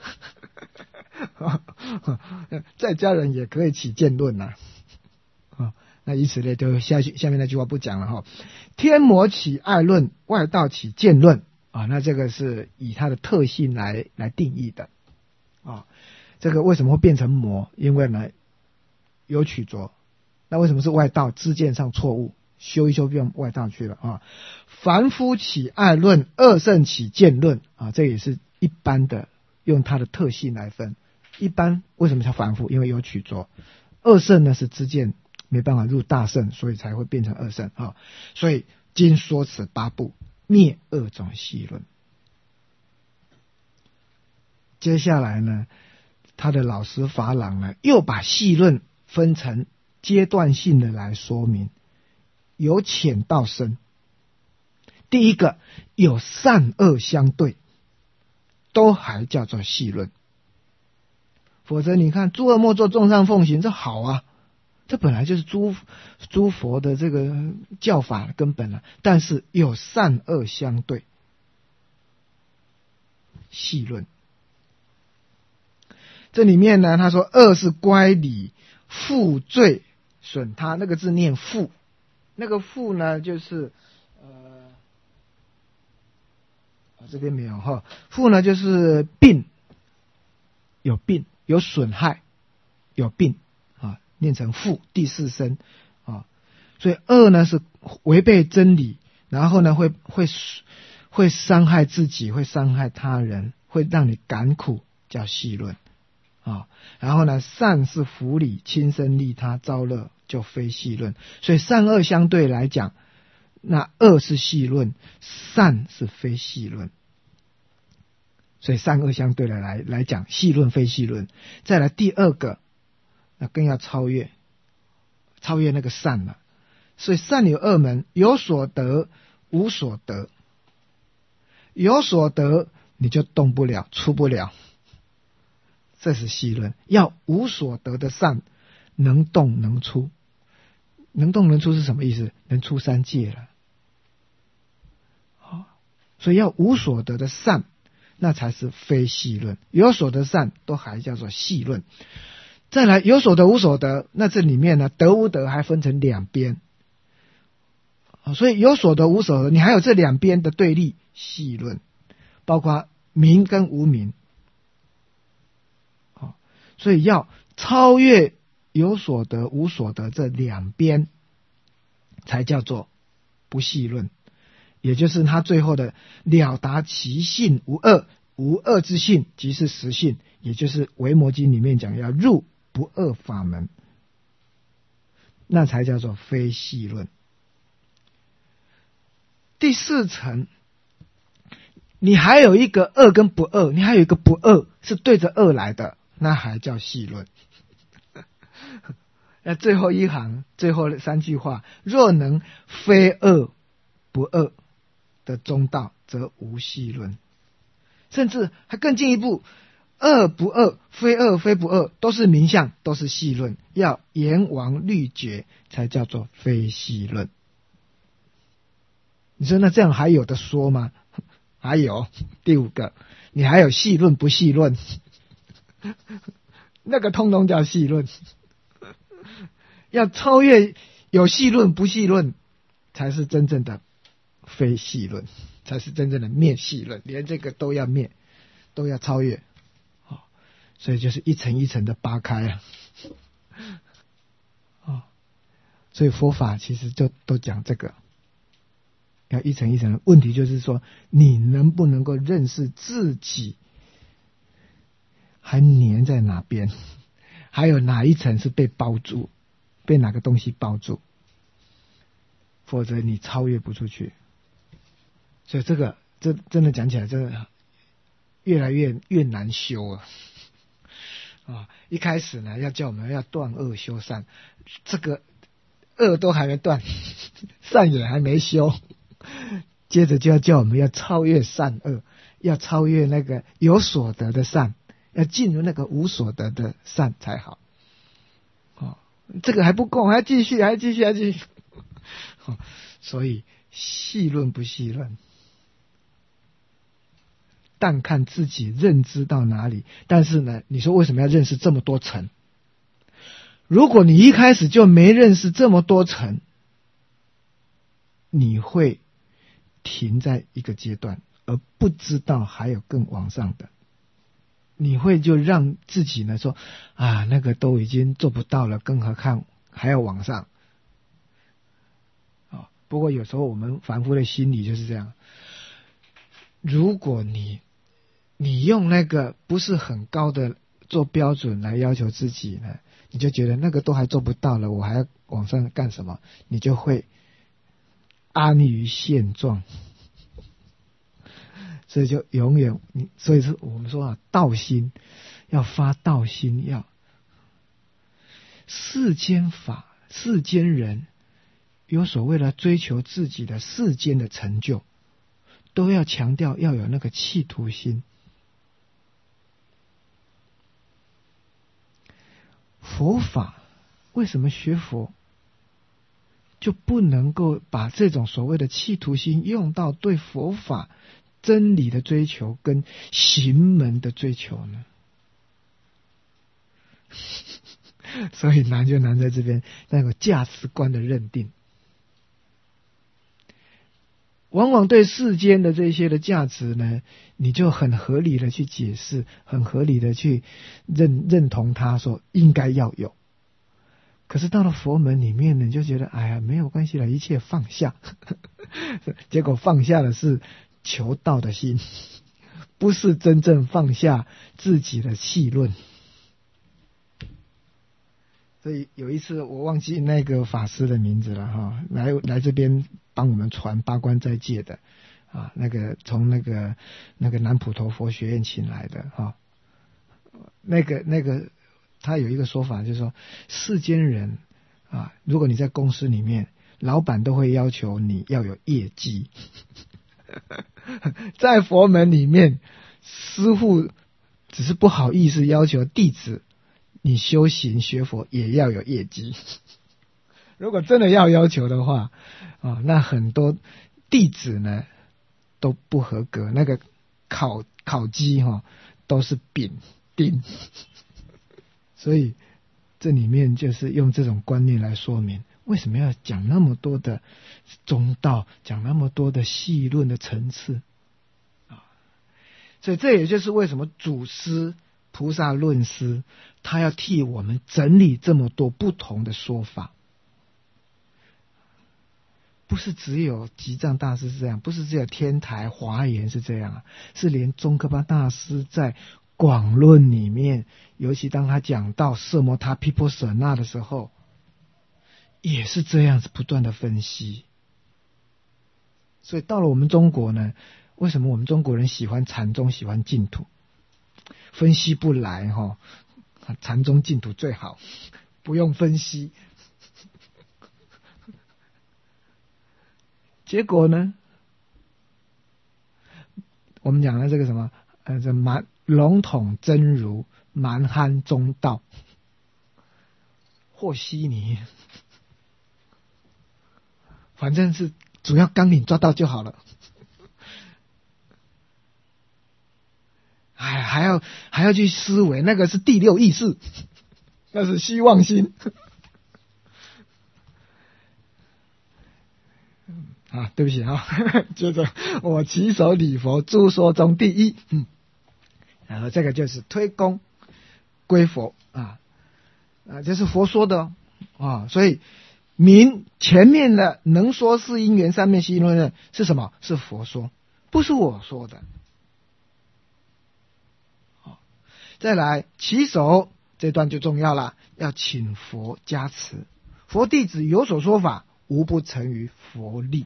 在家人也可以起见论呐。那以此类推，下面那句话不讲了哈。天魔起爱论，外道起见论啊，那这个是以它的特性来定义的啊。这个为什么会变成魔？因为呢有取着。那为什么是外道？知见上错误，修一修变外道去了啊。凡夫起爱论，二圣起见论啊，这也是一般的用它的特性来分。一般为什么叫凡夫？因为有取着。二圣呢是知见没办法入大圣，所以才会变成二圣啊。所以经说此8部，灭2种戏论。接下来呢，他的老师法朗呢，又把戏论分成阶段性的来说明，由浅到深。第一个有善恶相对，都还叫做戏论。否则你看诸恶莫作，众善奉行，这好啊，这本来就是诸佛的这个教法的根本啊。但是有善恶相对，戏论。这里面呢，他说恶是乖离，负罪损他，那个字念负，那个负呢就是这边没有哈，负呢就是病，有病有损害，有病啊，念成负，第4声啊。所以恶呢是违背真理，然后呢会伤害自己，会伤害他人，会让你感苦，叫戏论啊。然后呢，善是福理，亲身利他，招乐，就非戏论。所以善恶相对来讲，那恶是戏论，善是非戏论。 所以善恶相对的来讲，细论非细论。再来第二个，那更要超越那个善了。所以善有二门，有所得，无所得。有所得你就动不了，出不了，这是细论。要无所得的善，能动能出。能动能出是什么意思？能出三界了。所以要无所得的善，那才是非细论。有所得善都还叫做细论。再来有所得无所得，那这里面呢，得无得还分成两边。所以有所得无所得，你还有这两边的对立，细论，包括明跟无明。所以要超越有所得无所得这两边，才叫做不细论。也就是他最后的了达其性无二，无二之性即是实性，也就是维摩经里面讲要入不二法门，那才叫做非细论。第四层，你还有一个二跟不二，你还有一个不二是对着二来的，那还叫细论。那最后一行最后三句话，若能非二不二的中道，则无细论。甚至还更进一步，二不二非不二都是名相，都是细论，要阎王律决才叫做非细论。你说那这样还有的说吗？还有第五个，你还有细论不细论，那个通通叫细论。要超越有细论不细论，才是真正的非细论，才是真正的灭细论，连这个都要灭，都要超越。所以就是一层一层的扒开所以佛法其实就都讲这个，要一层一层的。问题就是说，你能不能够认识自己还粘在哪边，还有哪一层是被包住，被哪个东西包住，否则你超越不出去。所以这真的讲起来，真的越来越难修一开始呢，要叫我们要断恶修善，这个恶都还没断，善也还没修，接着就要叫我们要超越善恶，要超越那个有所得的善，要进入那个无所得的善才好。这个还不够，还要继续。所以细论不细论，但看自己认知到哪里。但是呢，你说为什么要认识这么多层？如果你一开始就没认识这么多层，你会停在一个阶段，而不知道还有更往上的。你会就让自己呢说那个都已经做不到了，更何况还要往上。不过有时候我们凡夫的心理就是这样，如果你用那个不是很高的做标准来要求自己呢，你就觉得那个都还做不到了，我还要往上干什么？你就会安于现状。所以就永远所以是我们说道心，要发道心，要世间法世间人有所谓的追求自己的世间的成就，都要强调要有那个企图心。佛法为什么学佛就不能够把这种所谓的企图心用到对佛法真理的追求跟行门的追求呢？所以难就难在这边那个价值观的认定，往往对世间的这些的价值呢，你就很合理的去解释，很合理的去认同它，说应该要有。可是到了佛门里面呢，你就觉得没有关系了，一切放下。结果放下的是求道的心，不是真正放下自己的戏论。所以有一次我忘记那个法师的名字了来这边帮我们传八关斋戒的啊，从那个南普陀佛学院请来的哈，那个他有一个说法，就是说世间人啊，如果你在公司里面，老板都会要求你要有业绩，在佛门里面，师父只是不好意思要求弟子，你修行学佛也要有业绩。如果真的要求的话，啊，那很多弟子呢都不合格，那个考绩都是丙丁，所以这里面就是用这种观念来说明为什么要讲那么多的中道，讲那么多的细论的层次啊。所以这也就是为什么祖师菩萨论师他要替我们整理这么多不同的说法。不是只有吉藏大师是这样，不是只有天台华严是这样，是连宗喀巴大师在广论里面，尤其当他讲到色摩他毗婆舍那的时候，也是这样子不断的分析。所以到了我们中国呢，为什么我们中国人喜欢禅宗，喜欢净土？分析不来禅宗净土最好，不用分析。结果呢，我们讲的这个什么这笼统真如蛮憨中道和稀泥，反正是主要纲领抓到就好了。哎，还要去思维，那个是第六意识，那是希望心。啊，对不起啊，接着我起手礼佛，诸说中第一，然后这个就是推功归佛这是佛说的所以前面的能说是因缘三昧心论呢是什么？是佛说，不是我说的。再来起手这段就重要了，要请佛加持，佛弟子有所说法，无不成于佛力。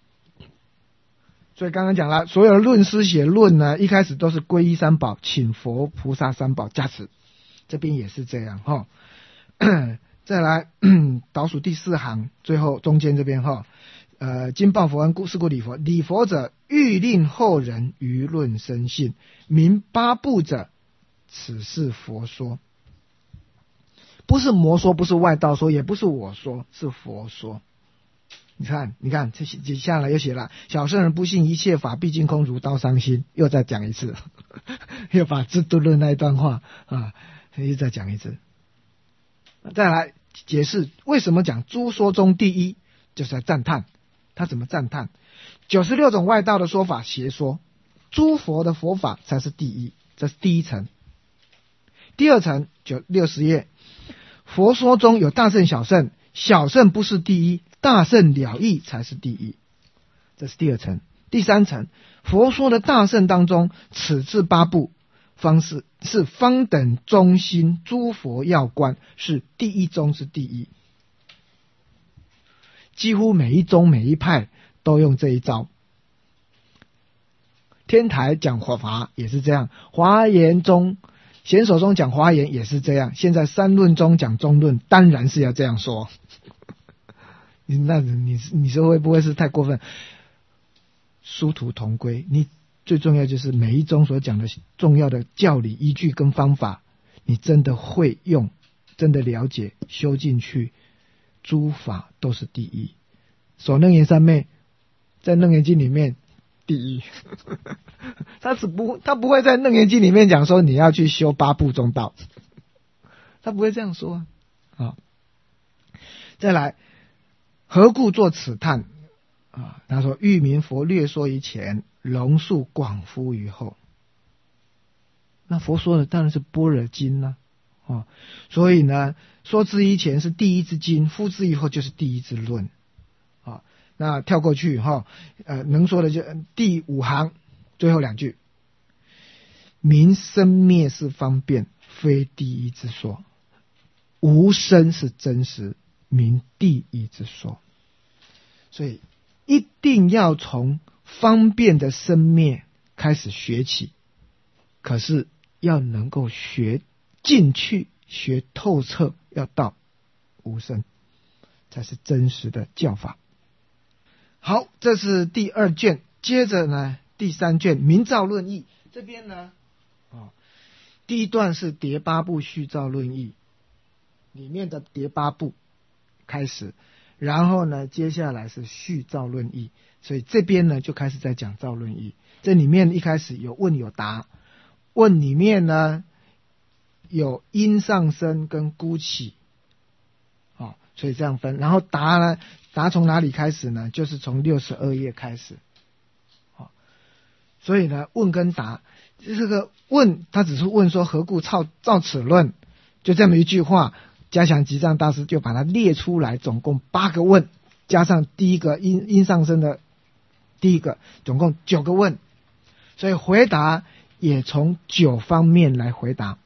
所以刚刚讲了，所有的论师写论呢，一开始都是皈依三宝，请佛菩萨三宝加持，这边也是这样再来倒数第4行，最后中间这边今报佛恩是故礼佛，礼佛者欲令后人舆论深信，明八部者，此是佛说。不是魔说，不是外道说，也不是我说，是佛说。你看，这接下来又写了，小圣人不信一切法毕竟空，如刀伤心，又再讲一次，又把智度论那一段话又再讲一次。再来解释为什么讲诸说中第一，就是在赞叹。他怎么赞叹？96种外道的说法邪说，诸佛的佛法才是第一，这是第一层。第二层就60页，佛说中有大圣小圣，小圣不是第一，大圣了义才是第一，这是第二层。第三层，佛说的大圣当中，此至八部方式是方等中心诸佛要观，是第一宗之第一。几乎每一宗每一派都用这一招。天台讲佛法也是这样，华严中显手中讲华严也是这样，现在三论中讲中论，当然是要这样说。你说会不会是太过分？殊途同归，你最重要就是每一宗所讲的重要的教理依据跟方法，你真的会用，真的了解，修进去，诸法都是第一。守楞严三昧在楞严经里面第一，他不会在楞严经里面讲说你要去修八部中道，他不会这样说再来，何故作此叹他说欲明佛略说于前，龙树广敷于后。那佛说的当然是般若经所以呢，说之于前是第一之经，敷之于后就是第一之论那跳过去能说的就第5行最后2句，明生灭是方便，非第一之说，无生是真实，明第一之说。所以一定要从方便的生灭开始学起，可是要能够学进去，学透彻，要到无生，才是真实的教法。好，这是第2卷。接着呢，第3卷明照论义，这边呢，第一段是第8部续照论义里面的第8部开始，然后呢，接下来是续照论义，所以这边呢就开始在讲照论义。这里面一开始有问有答，问里面呢有因上升跟孤起，所以这样分。然后答呢，答从哪里开始呢？就是从62页开始。所以呢，问跟答，这个问他只是问说何故照此论，就这么一句话，嘉祥吉藏大师就把它列出来，总共8个问，加上第一个因上升的第一个，总共9个问，所以回答也从9方面来回答。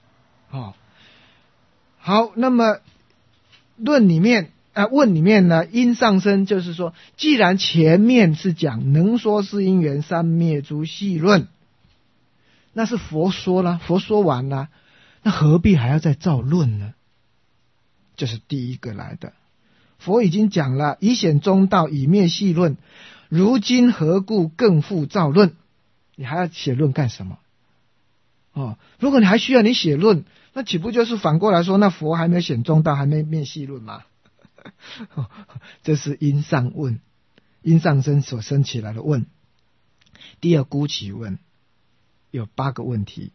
好，那么论里面问里面呢，因上升就是说，既然前面是讲能说是因缘三灭诸细论，那是佛说了，佛说完了，那何必还要再造论呢？这是第一个来的。佛已经讲了以显中道，以灭细论，如今何故更复造论？你还要写论干什么？如果你还需要你写论，那岂不就是反过来说，那佛还没显中道，还没灭细论吗？这是因上问，因上升所生起来的问。第二孤起问有8个问题。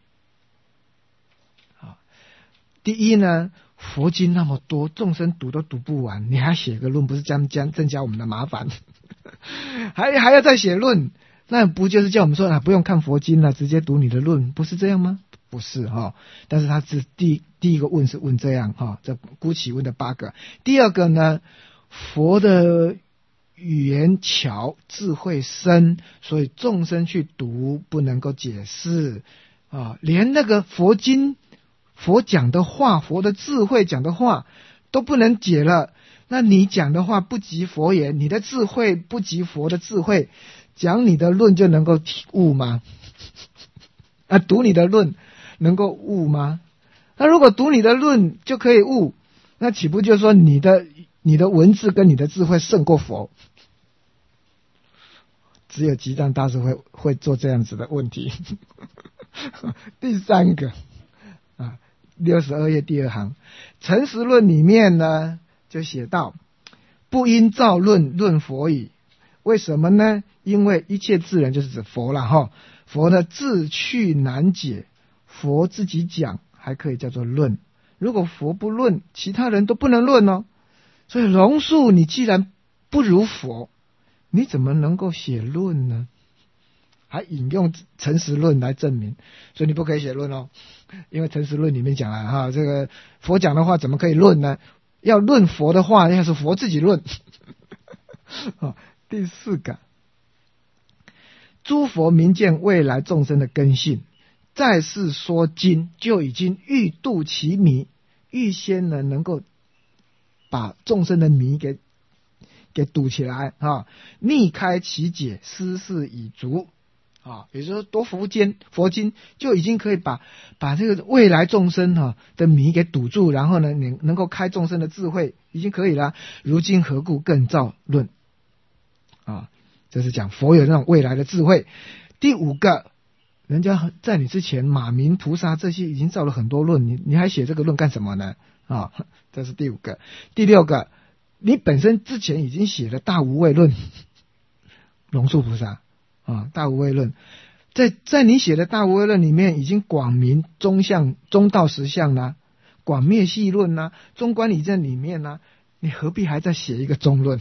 第一呢，佛经那么多，众生读都读不完，你还写个论，不是增加我们的麻烦？还要再写论，那不就是叫我们说不用看佛经了，直接读你的论，不是这样吗？不是但是他是第一个问是问这样这孤起问的8个。第二个呢，佛的语言巧，智慧深，所以众生去读不能够解释连那个佛经佛讲的话，佛的智慧讲的话都不能解了，那你讲的话不及佛言，你的智慧不及佛的智慧，讲你的论就能够悟吗？读你的论能够悟吗？那如果读你的论就可以悟，那岂不就是说你的文字跟你的智慧胜过佛？只有吉藏大师会做这样子的问题。第3个62页第2行，诚实论里面呢就写到，不应造论，论佛矣。为什么呢？因为一切智人就是指佛了佛呢自去难解，佛自己讲还可以叫做论，如果佛不论，其他人都不能论所以龙树你既然不如佛，你怎么能够写论呢？还引用诚实论来证明，所以你不可以写论因为诚实论里面讲了这个佛讲的话怎么可以论呢？要论佛的话，要是佛自己论。第4个，诸佛明见未来众生的根性，在世说经就已经预度其迷，预先呢能够把众生的迷给堵起来逆开其解，斯事已足也就是说读佛经就已经可以把这个未来众生的迷给堵住，然后呢你能够开众生的智慧，已经可以了。如今何故更造论这是讲佛有那种未来的智慧。第5个，人家在你之前马明菩萨这些已经造了很多论，你还写这个论干什么呢这是第5个。第6个，你本身之前已经写了大无畏论，龙树菩萨大无畏论，在你写的大无畏论里面已经广明中相、中道实相啦，广灭细论啦，中观理证里面啦，你何必还在写一个中论？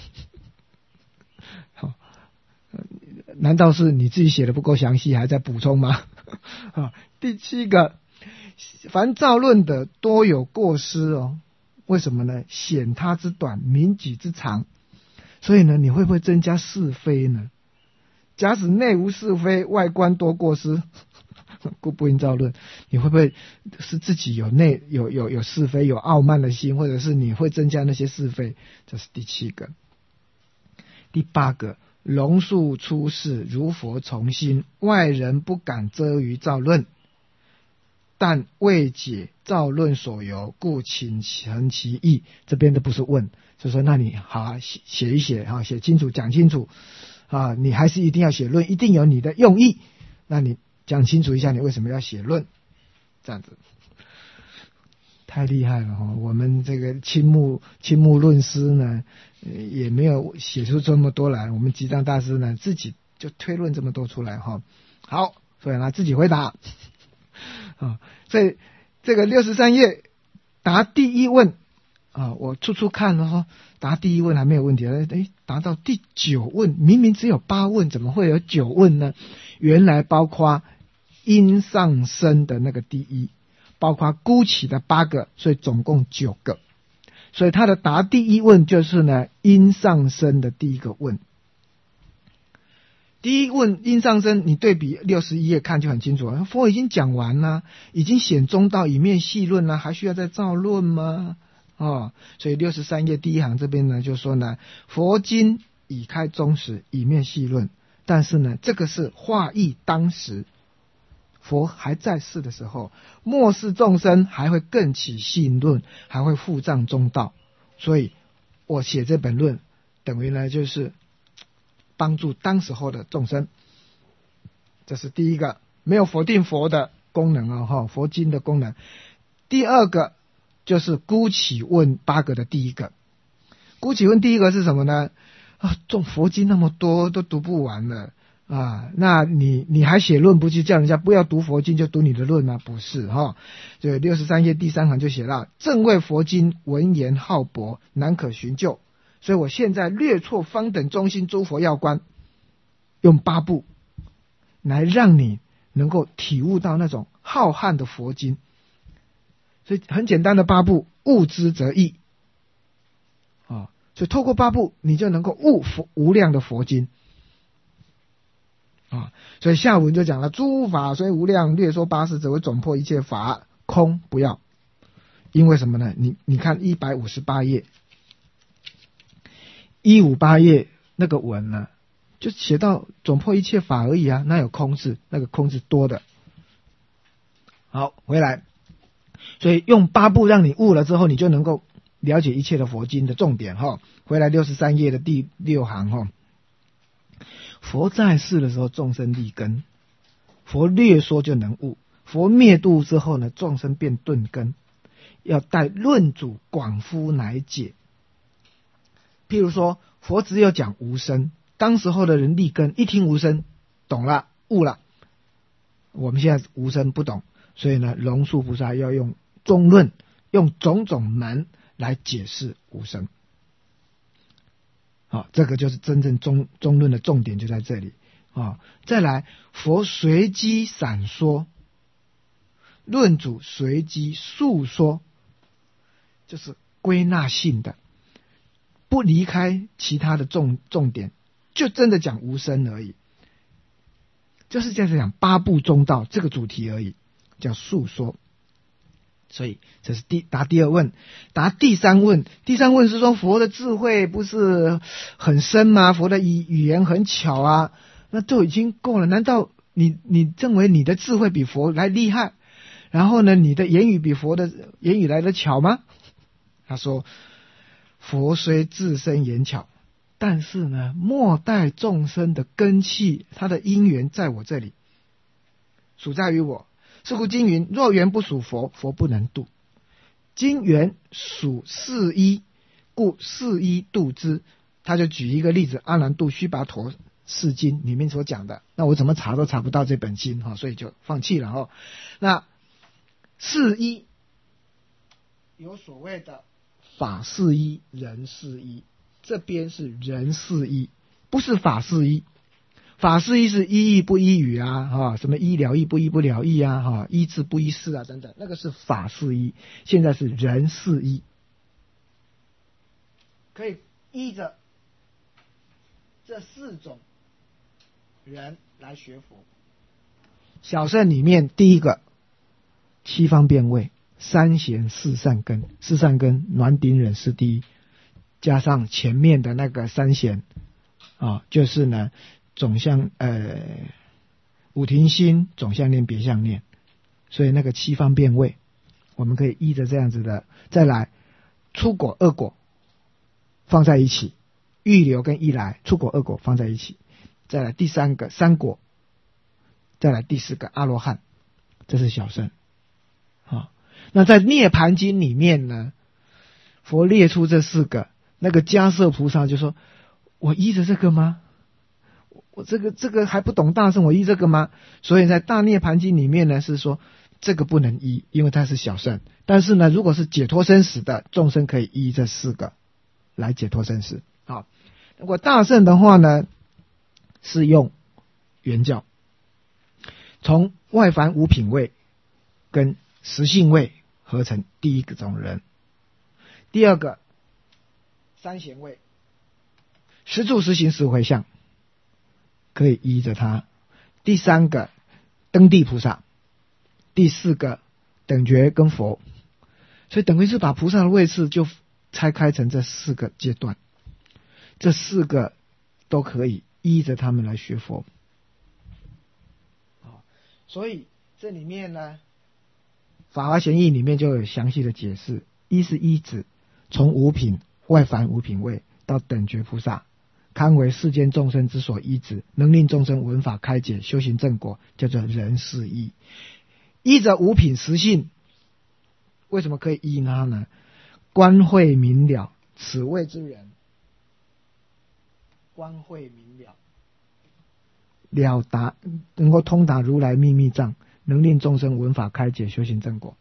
难道是你自己写的不够详细，还在补充吗？第7个，凡造论的多有过失为什么呢？显他之短，明己之长。所以呢，你会不会增加是非呢？假使内无是非，外观多过失，故不应造论。你会不会是自己有是非，有傲慢的心，或者是你会增加那些是非？这是第7个。第8个， 龙树出世，如佛从心，外人不敢遮于造论，但未解造论所由，故请成其意。这边的不是问，就说那你好啊，写一写啊，写清楚，讲清楚啊，你还是一定要写论，一定有你的用意，那你讲清楚一下你为什么要写论，这样子太厉害了我们这个青木论师呢，也没有写出这么多来，我们吉藏大师呢自己就推论这么多出来好，所以呢自己回答所以这个63页答第一问我初看了说答第一问还没有问题，答到第9问，明明只有8问，怎么会有9问呢？原来包括因上升的那个第一，包括孤起的8个，所以总共9个。所以他的答第一问就是呢因上升的第一个问。第一问因上升，你对比61页看就很清楚了，佛已经讲完了，已经显中道，以面细论了，还需要再造论吗？所以63页第一行这边呢就说呢，佛经已开宗实，以面细论，但是呢这个是化义当时佛还在世的时候，末世众生还会更起信论，还会复藏中道，所以我写这本论等于呢就是帮助当时候的众生。这是第一个，没有否定佛的功能佛经的功能。第二个就是孤起问8个的第一个。孤起问第一个是什么呢？佛经那么多都读不完了那你还写论，不去叫人家不要读佛经就读你的论吗？不是就63页第3行就写到，正为佛经文言浩博，难可寻究，所以我现在略错方等中心诸佛要观，用8部来让你能够体悟到那种浩瀚的佛经。所以很简单的8部，悟之则义所以透过8部你就能够悟无量的佛经所以下文就讲了，诸法虽无量，略说80则为总破一切法，空不要。因为什么呢？你看158页158页那个文呢，就写到总破一切法而已那有空字，那个空字多的。好，回来，所以用8部让你悟了之后，你就能够了解一切的佛经的重点回来63页的第6行佛在世的时候众生立根，佛略说就能悟，佛灭度之后呢，众生便顿根，要待论主广敷乃解。譬如说佛只有讲无生，当时候的人立根，一听无生懂了悟了，我们现在无生不懂，所以呢龙树菩萨要用中论，用种种门来解释无生这个就是真正中论的重点就在这里再来，佛随机闪说，论主随机述说，就是归纳性的，不离开其他的重点，就真的讲无生而已，就是在讲8部中道这个主题而已，叫述说。所以这是答第2问。答第3问，第3问是说佛的智慧不是很深吗？佛的语言很巧那就已经够了，难道你认为你的智慧比佛来厉害，然后呢你的言语比佛的言语来得巧吗？他说佛虽自身言巧，但是呢末代众生的根器，他的因缘在我这里，属在于我。是故经云，若缘不属佛，佛不能度。今缘属四依，故四依度之。他就举一个例子，阿难度须跋陀释经里面所讲的，那我怎么查都查不到这本经所以就放弃了那四依有所谓的法四依、人四依，这边是人四依，不是法四依。法四依是依义不依语什么依了义不依不了义依智不依事等等，那个是法四依。现在是人四依，可以依着这4种人来学佛。小乘里面第一个7方便位、3贤4善根，4善根暖顶忍是第一，加上前面的那个3贤就是呢总相五停心总相念别相念，所以那个七方便位我们可以依着这样子的。再来出果二果放在一起，预流跟一来出果二果放在一起，再来第三个三果，再来第四个阿罗汉，这是小乘。那在涅盘经里面呢，佛列出这四个，那个迦叶菩萨就说，我依着这个吗？我这个还不懂大乘，我依这个吗？所以在大涅盘经里面呢是说这个不能依，因为它是小乘。但是呢，如果是解脱生死的众生可以依这四个来解脱生死。好，如果大乘的话呢，是用原教，从外凡五品位跟实性位合成第一种人，第二个三贤位，十住十行十回向可以依着它，第三个登地菩萨，第四个等觉跟佛，所以等于是把菩萨的位次就拆开成这四个阶段，这四个都可以依着他们来学佛。所以这里面呢，法华贤义里面就有详细的解释，一是依止从五品外凡五品位到等觉菩萨，堪为世间众生之所依止，能令众生闻法开解修行正果，叫做人事依。依着五品实性，为什么可以依他呢？观慧明了，此谓之人。观慧明了，了达能够通达如来秘密藏，能令众生闻法开解修行正果。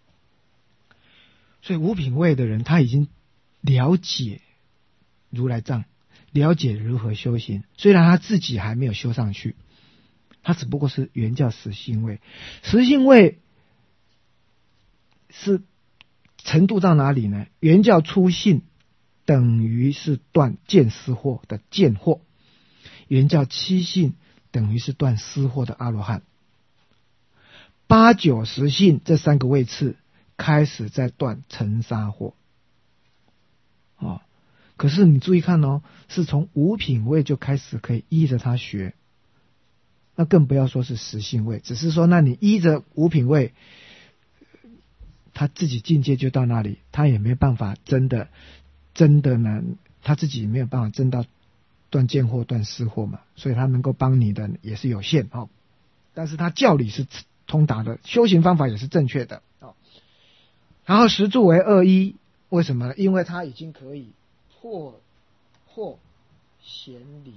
所以五品位的人，他已经了解如来藏，了解如何修行，虽然他自己还没有修上去，他只不过是原教实性位。实性位是程度到哪里呢？原教初信等于是断见思惑的见惑，原教七信等于是断思惑的阿罗汉，八九十信这三个位次开始在断尘沙惑。可是你注意看是从五品位就开始可以依着他学，那更不要说是实性位，只是说那你依着五品位，他自己境界就到那里，他也没办法真的呢，他自己没有办法真到断见惑断思惑嘛，所以他能够帮你的也是有限但是他教理是通达的，修行方法也是正确的然后十住为二一，为什么？因为他已经可以破惑显理，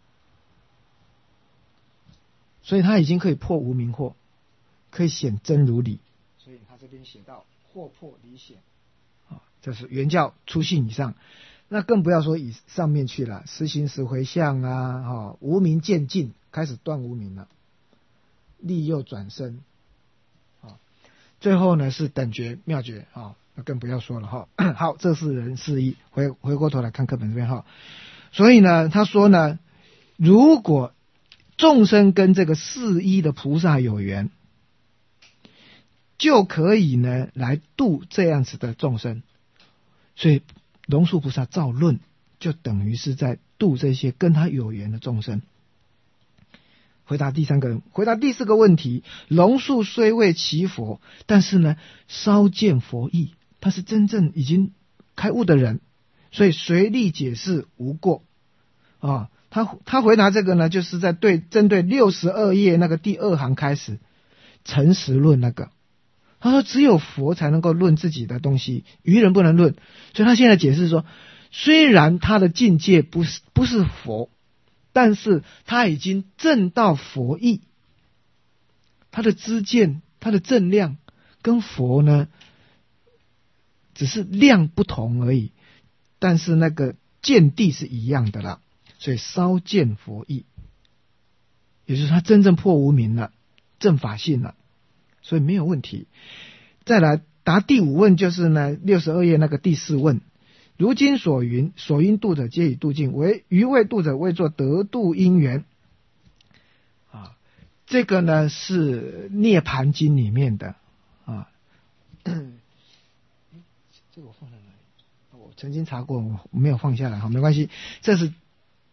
所以他已经可以破无明惑，可以显真如理，所以他这边写到惑破理显这是原教初信以上。那更不要说以上面去了，实行十回向无明渐尽，开始断无明了，利诱转生最后呢是等觉妙觉那更不要说了好，这是人事依。回过头来看课本这边所以呢他说呢，如果众生跟这个四依的菩萨有缘，就可以呢来度这样子的众生。所以龙树菩萨造论就等于是在度这些跟他有缘的众生。回答第四个问题，龙树虽未其佛，但是呢稍见佛意，他是真正已经开悟的人，所以随力解释无过他回答这个呢，就是在针对62页那个第二行开始诚实论那个，他说只有佛才能够论自己的东西，愚人不能论。所以他现在解释说，虽然他的境界不是佛，但是他已经证到佛意，他的知见他的正量跟佛呢只是量不同而已，但是那个见地是一样的了，所以稍见佛意，也就是他真正破无明了，证法性了，所以没有问题。再来答第五问，就是呢62页那个第四问，如今所云度者皆已度尽，余未度者为作得度因缘这个呢是涅盘经里面的这个我放在哪里？我曾经查过，我没有放下来没关系。这是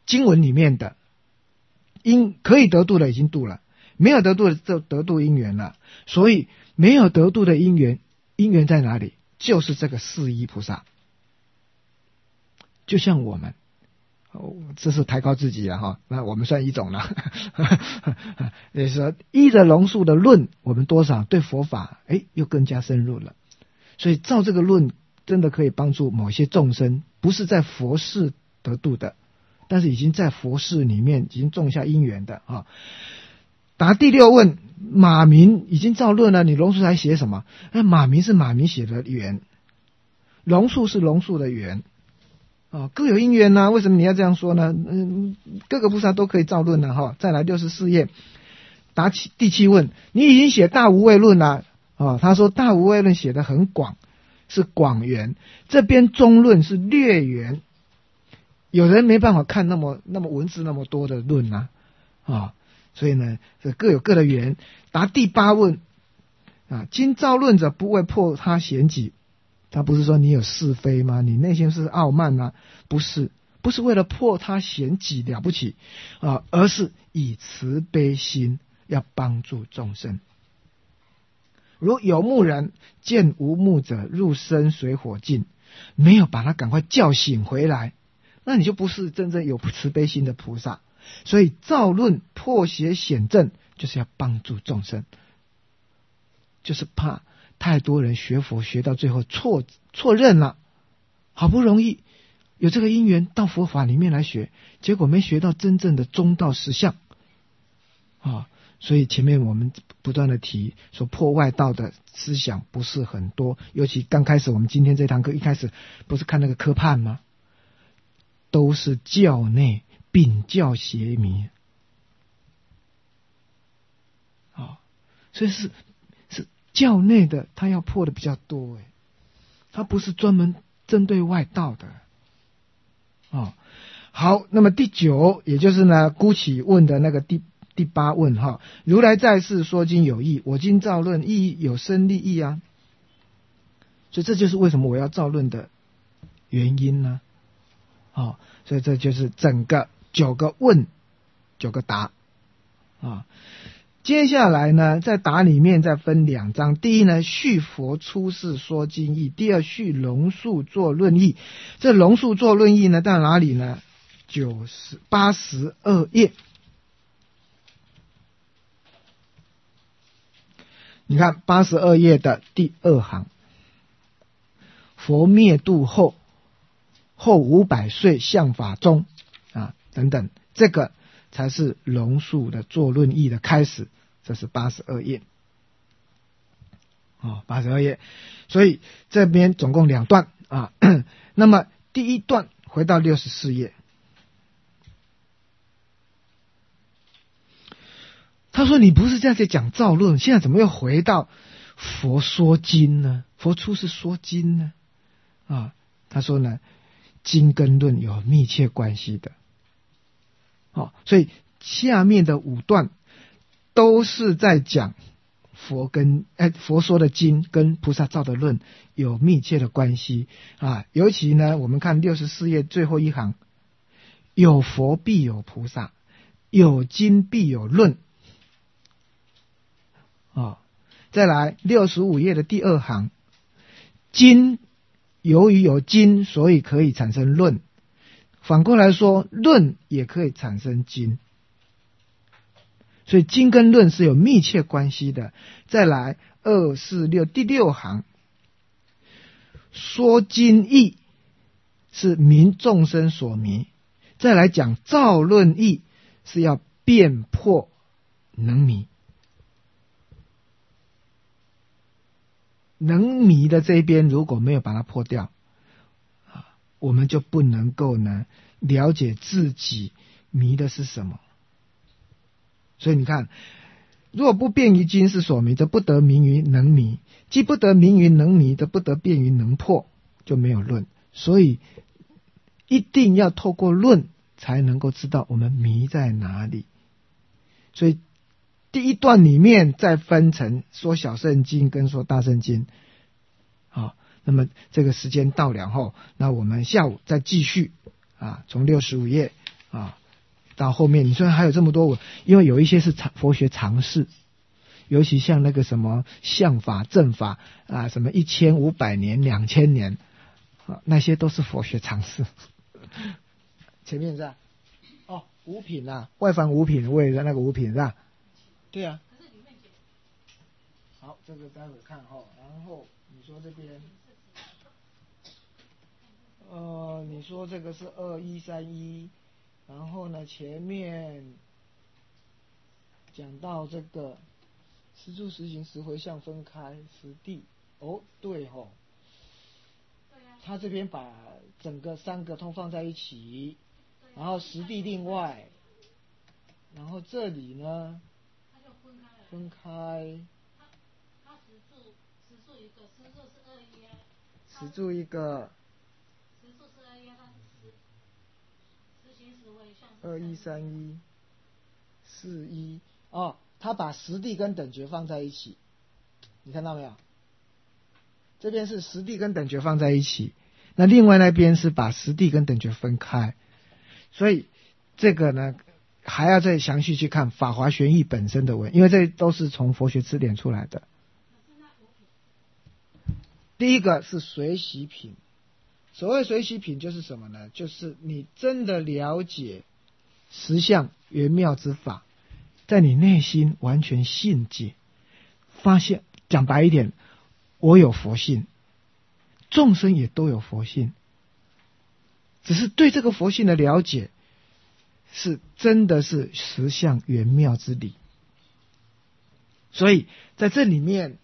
经文里面的可以得度的已经度了，没有得度的就得度因缘了。所以没有得度的因缘在哪里？就是这个四依菩萨。就像我们，这是抬高自己了哈，那我们算一种了。也就是说，依着龙树的论，我们多少对佛法又更加深入了。所以照这个论，真的可以帮助某些众生，不是在佛世得度的，但是已经在佛世里面已经种下因缘的啊。答第六问，马明已经照论了，你龙树还写什么？马明是马明写的缘，龙树是龙树的缘。各有因缘啊，为什么你要这样说呢？各个菩萨都可以照论啊哈。再来64页，答第七问，你已经写大无畏论了他说大无畏论写得很广，是广圆，这边中论是略圆。有人没办法看那么文字那么多的论所以呢，这各有各的缘。答第八问今造论者不为破他嫌己。他不是说你有是非吗？你内心是傲慢吗？不是为了破他嫌己了不起而是以慈悲心要帮助众生。如有目人见无目者入深水火尽，没有把他赶快叫醒回来，那你就不是真正有慈悲心的菩萨。所以造论破邪显正，就是要帮助众生，就是怕太多人学佛学到最后错认了，好不容易有这个因缘到佛法里面来学，结果没学到真正的中道实相所以前面我们不断的提说破外道的思想不是很多，尤其刚开始我们今天这堂课一开始不是看那个科判吗？都是教内秉教邪迷所以是教内的他要破的比较多他不是专门针对外道的好，那么第九，也就是呢姑起问的那个第八问如来在世说经有义，我今造论义有深利益所以这就是为什么我要造论的原因呢所以这就是整个9个问9个答接下来呢，在答里面再分2章。第一呢，续佛出世说经义；第二，续龙树作论义。这龙树作论义呢，到哪里呢？82页。你看82页的第2行，佛灭度后500岁相法中等等，这个才是龙树的作论义的开始，这是82页82页。所以这边总共2段那么第一段回到64页，他说你不是在这讲造论，现在怎么又回到佛说经呢？佛出世说经呢他说呢，经跟论有密切关系的所以下面的5段都是在讲佛说的经跟菩萨造的论有密切的关系尤其呢，我们看64页最后一行，有佛必有菩萨，有经必有论再来65页的第2行，经由于有经，所以可以产生论，反过来说，论也可以产生经，所以经跟论是有密切关系的。再来246第6行，说经义是明众生所迷，再来讲造论义是要辨破能迷。能迷的这边如果没有把它破掉我们就不能够呢了解自己迷的是什么。所以你看，若不辨于经是所迷，则不得名于能迷；既不得名于能迷，则不得辨于能破，就没有论。所以一定要透过论才能够知道我们迷在哪里。所以第一段里面再分成说小圣经跟说大圣经那么这个时间到了后，那我们下午再继续从65页啊。到后面你说还有这么多文，因为有一些是佛学常识，尤其像那个什么相法、正法啊，什么1500年、2000年啊，那些都是佛学常识。前面是吧？哦，五品啊，外凡五品位的那个五品是吧？对啊。好，这个待会看哈。然后你说这边，你说这个是2131。然后呢，前面讲到这个实住实行实回向分开实地，对吼，他这边把整个3个通放在一起，然后实地另外，然后这里呢分开，他实住一个，实住是21啊，实住一个。213141哦，他把实地跟等觉放在一起，你看到没有？这边是实地跟等觉放在一起，那另外那边是把实地跟等觉分开，所以这个呢还要再详细去看法华玄义本身的文，因为这都是从佛学词典出来的。第一个是随喜品，所谓随喜品就是什么呢？就是你真的了解实相圆妙之法，在你内心完全信解，发现讲白一点，我有佛性，众生也都有佛性，只是对这个佛性的了解是真的是实相圆妙之理。所以在这里面，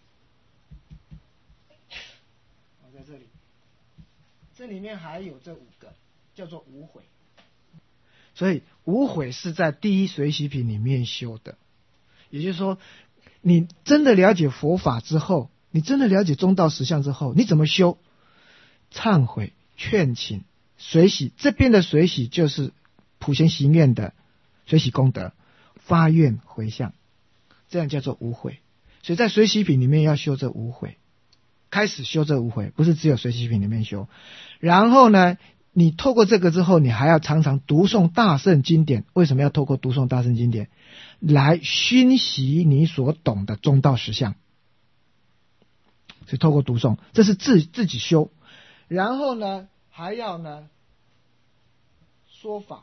在这里面还有这5个叫做无悔。所以无悔是在第一随喜品里面修的，也就是说你真的了解佛法之后，你真的了解中道实相之后，你怎么修？忏悔、劝请、随喜，这边的随喜就是普贤行愿的随喜功德，发愿回向，这样叫做无悔。所以在随喜品里面要修这无悔，开始修这无悔，不是只有随喜品里面修。然后呢，你透过这个之后，你还要常常读诵大圣经典。为什么要透过读诵大圣经典来熏习你所懂的中道实相？所以透过读诵，这是自己修。然后呢，还要呢说法，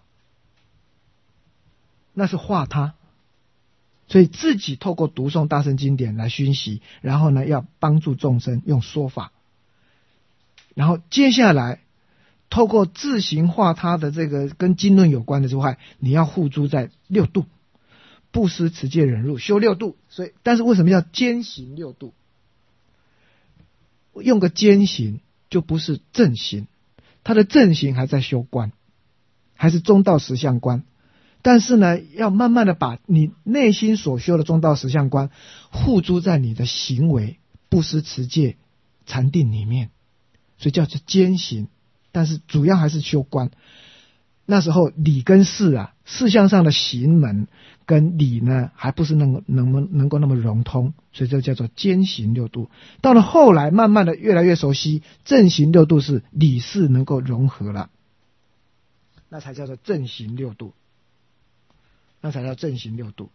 那是化他。所以自己透过读诵大圣经典来熏习，然后呢要帮助众生用说法。然后接下来透过自行化他的这个跟经论有关的之外，你要付诸在6度，布施、持戒、忍辱，修6度。所以，但是为什么要兼行6度？用个兼行就不是正行，他的正行还在修观，还是中道实相观。但是呢，要慢慢的把你内心所修的中道实相观付诸在你的行为、布施、持戒、禅定里面，所以叫做兼行。但是主要还是修观。那时候理跟事啊，事项上的行门跟理呢，还不是能够那么融通，所以这叫做兼行6度。到了后来，慢慢的越来越熟悉，正行6度是理事能够融合了，那才叫做正行6度，那才叫正行6度。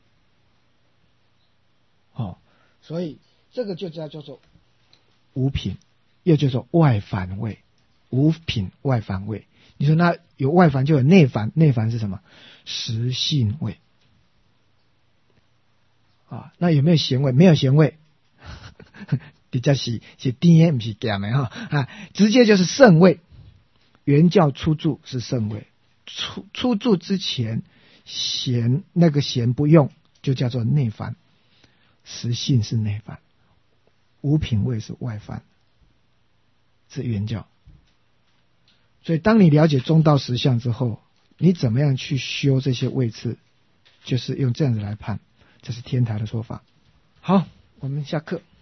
所以这个就叫做无品，又叫做外凡位。无品外凡位，你说那有外凡就有内凡，内凡是什么？实性位啊。那有没有贤位？没有贤位，比较是甜不是咸的哈直接就是圣位。原教初住是圣位，初住之前贤那个贤不用，就叫做内凡，实性是内凡，无品位是外凡，是原教。所以当你了解中道实相之后，你怎么样去修这些位次，就是用这样子来判，这是天台的说法。好，我们下课。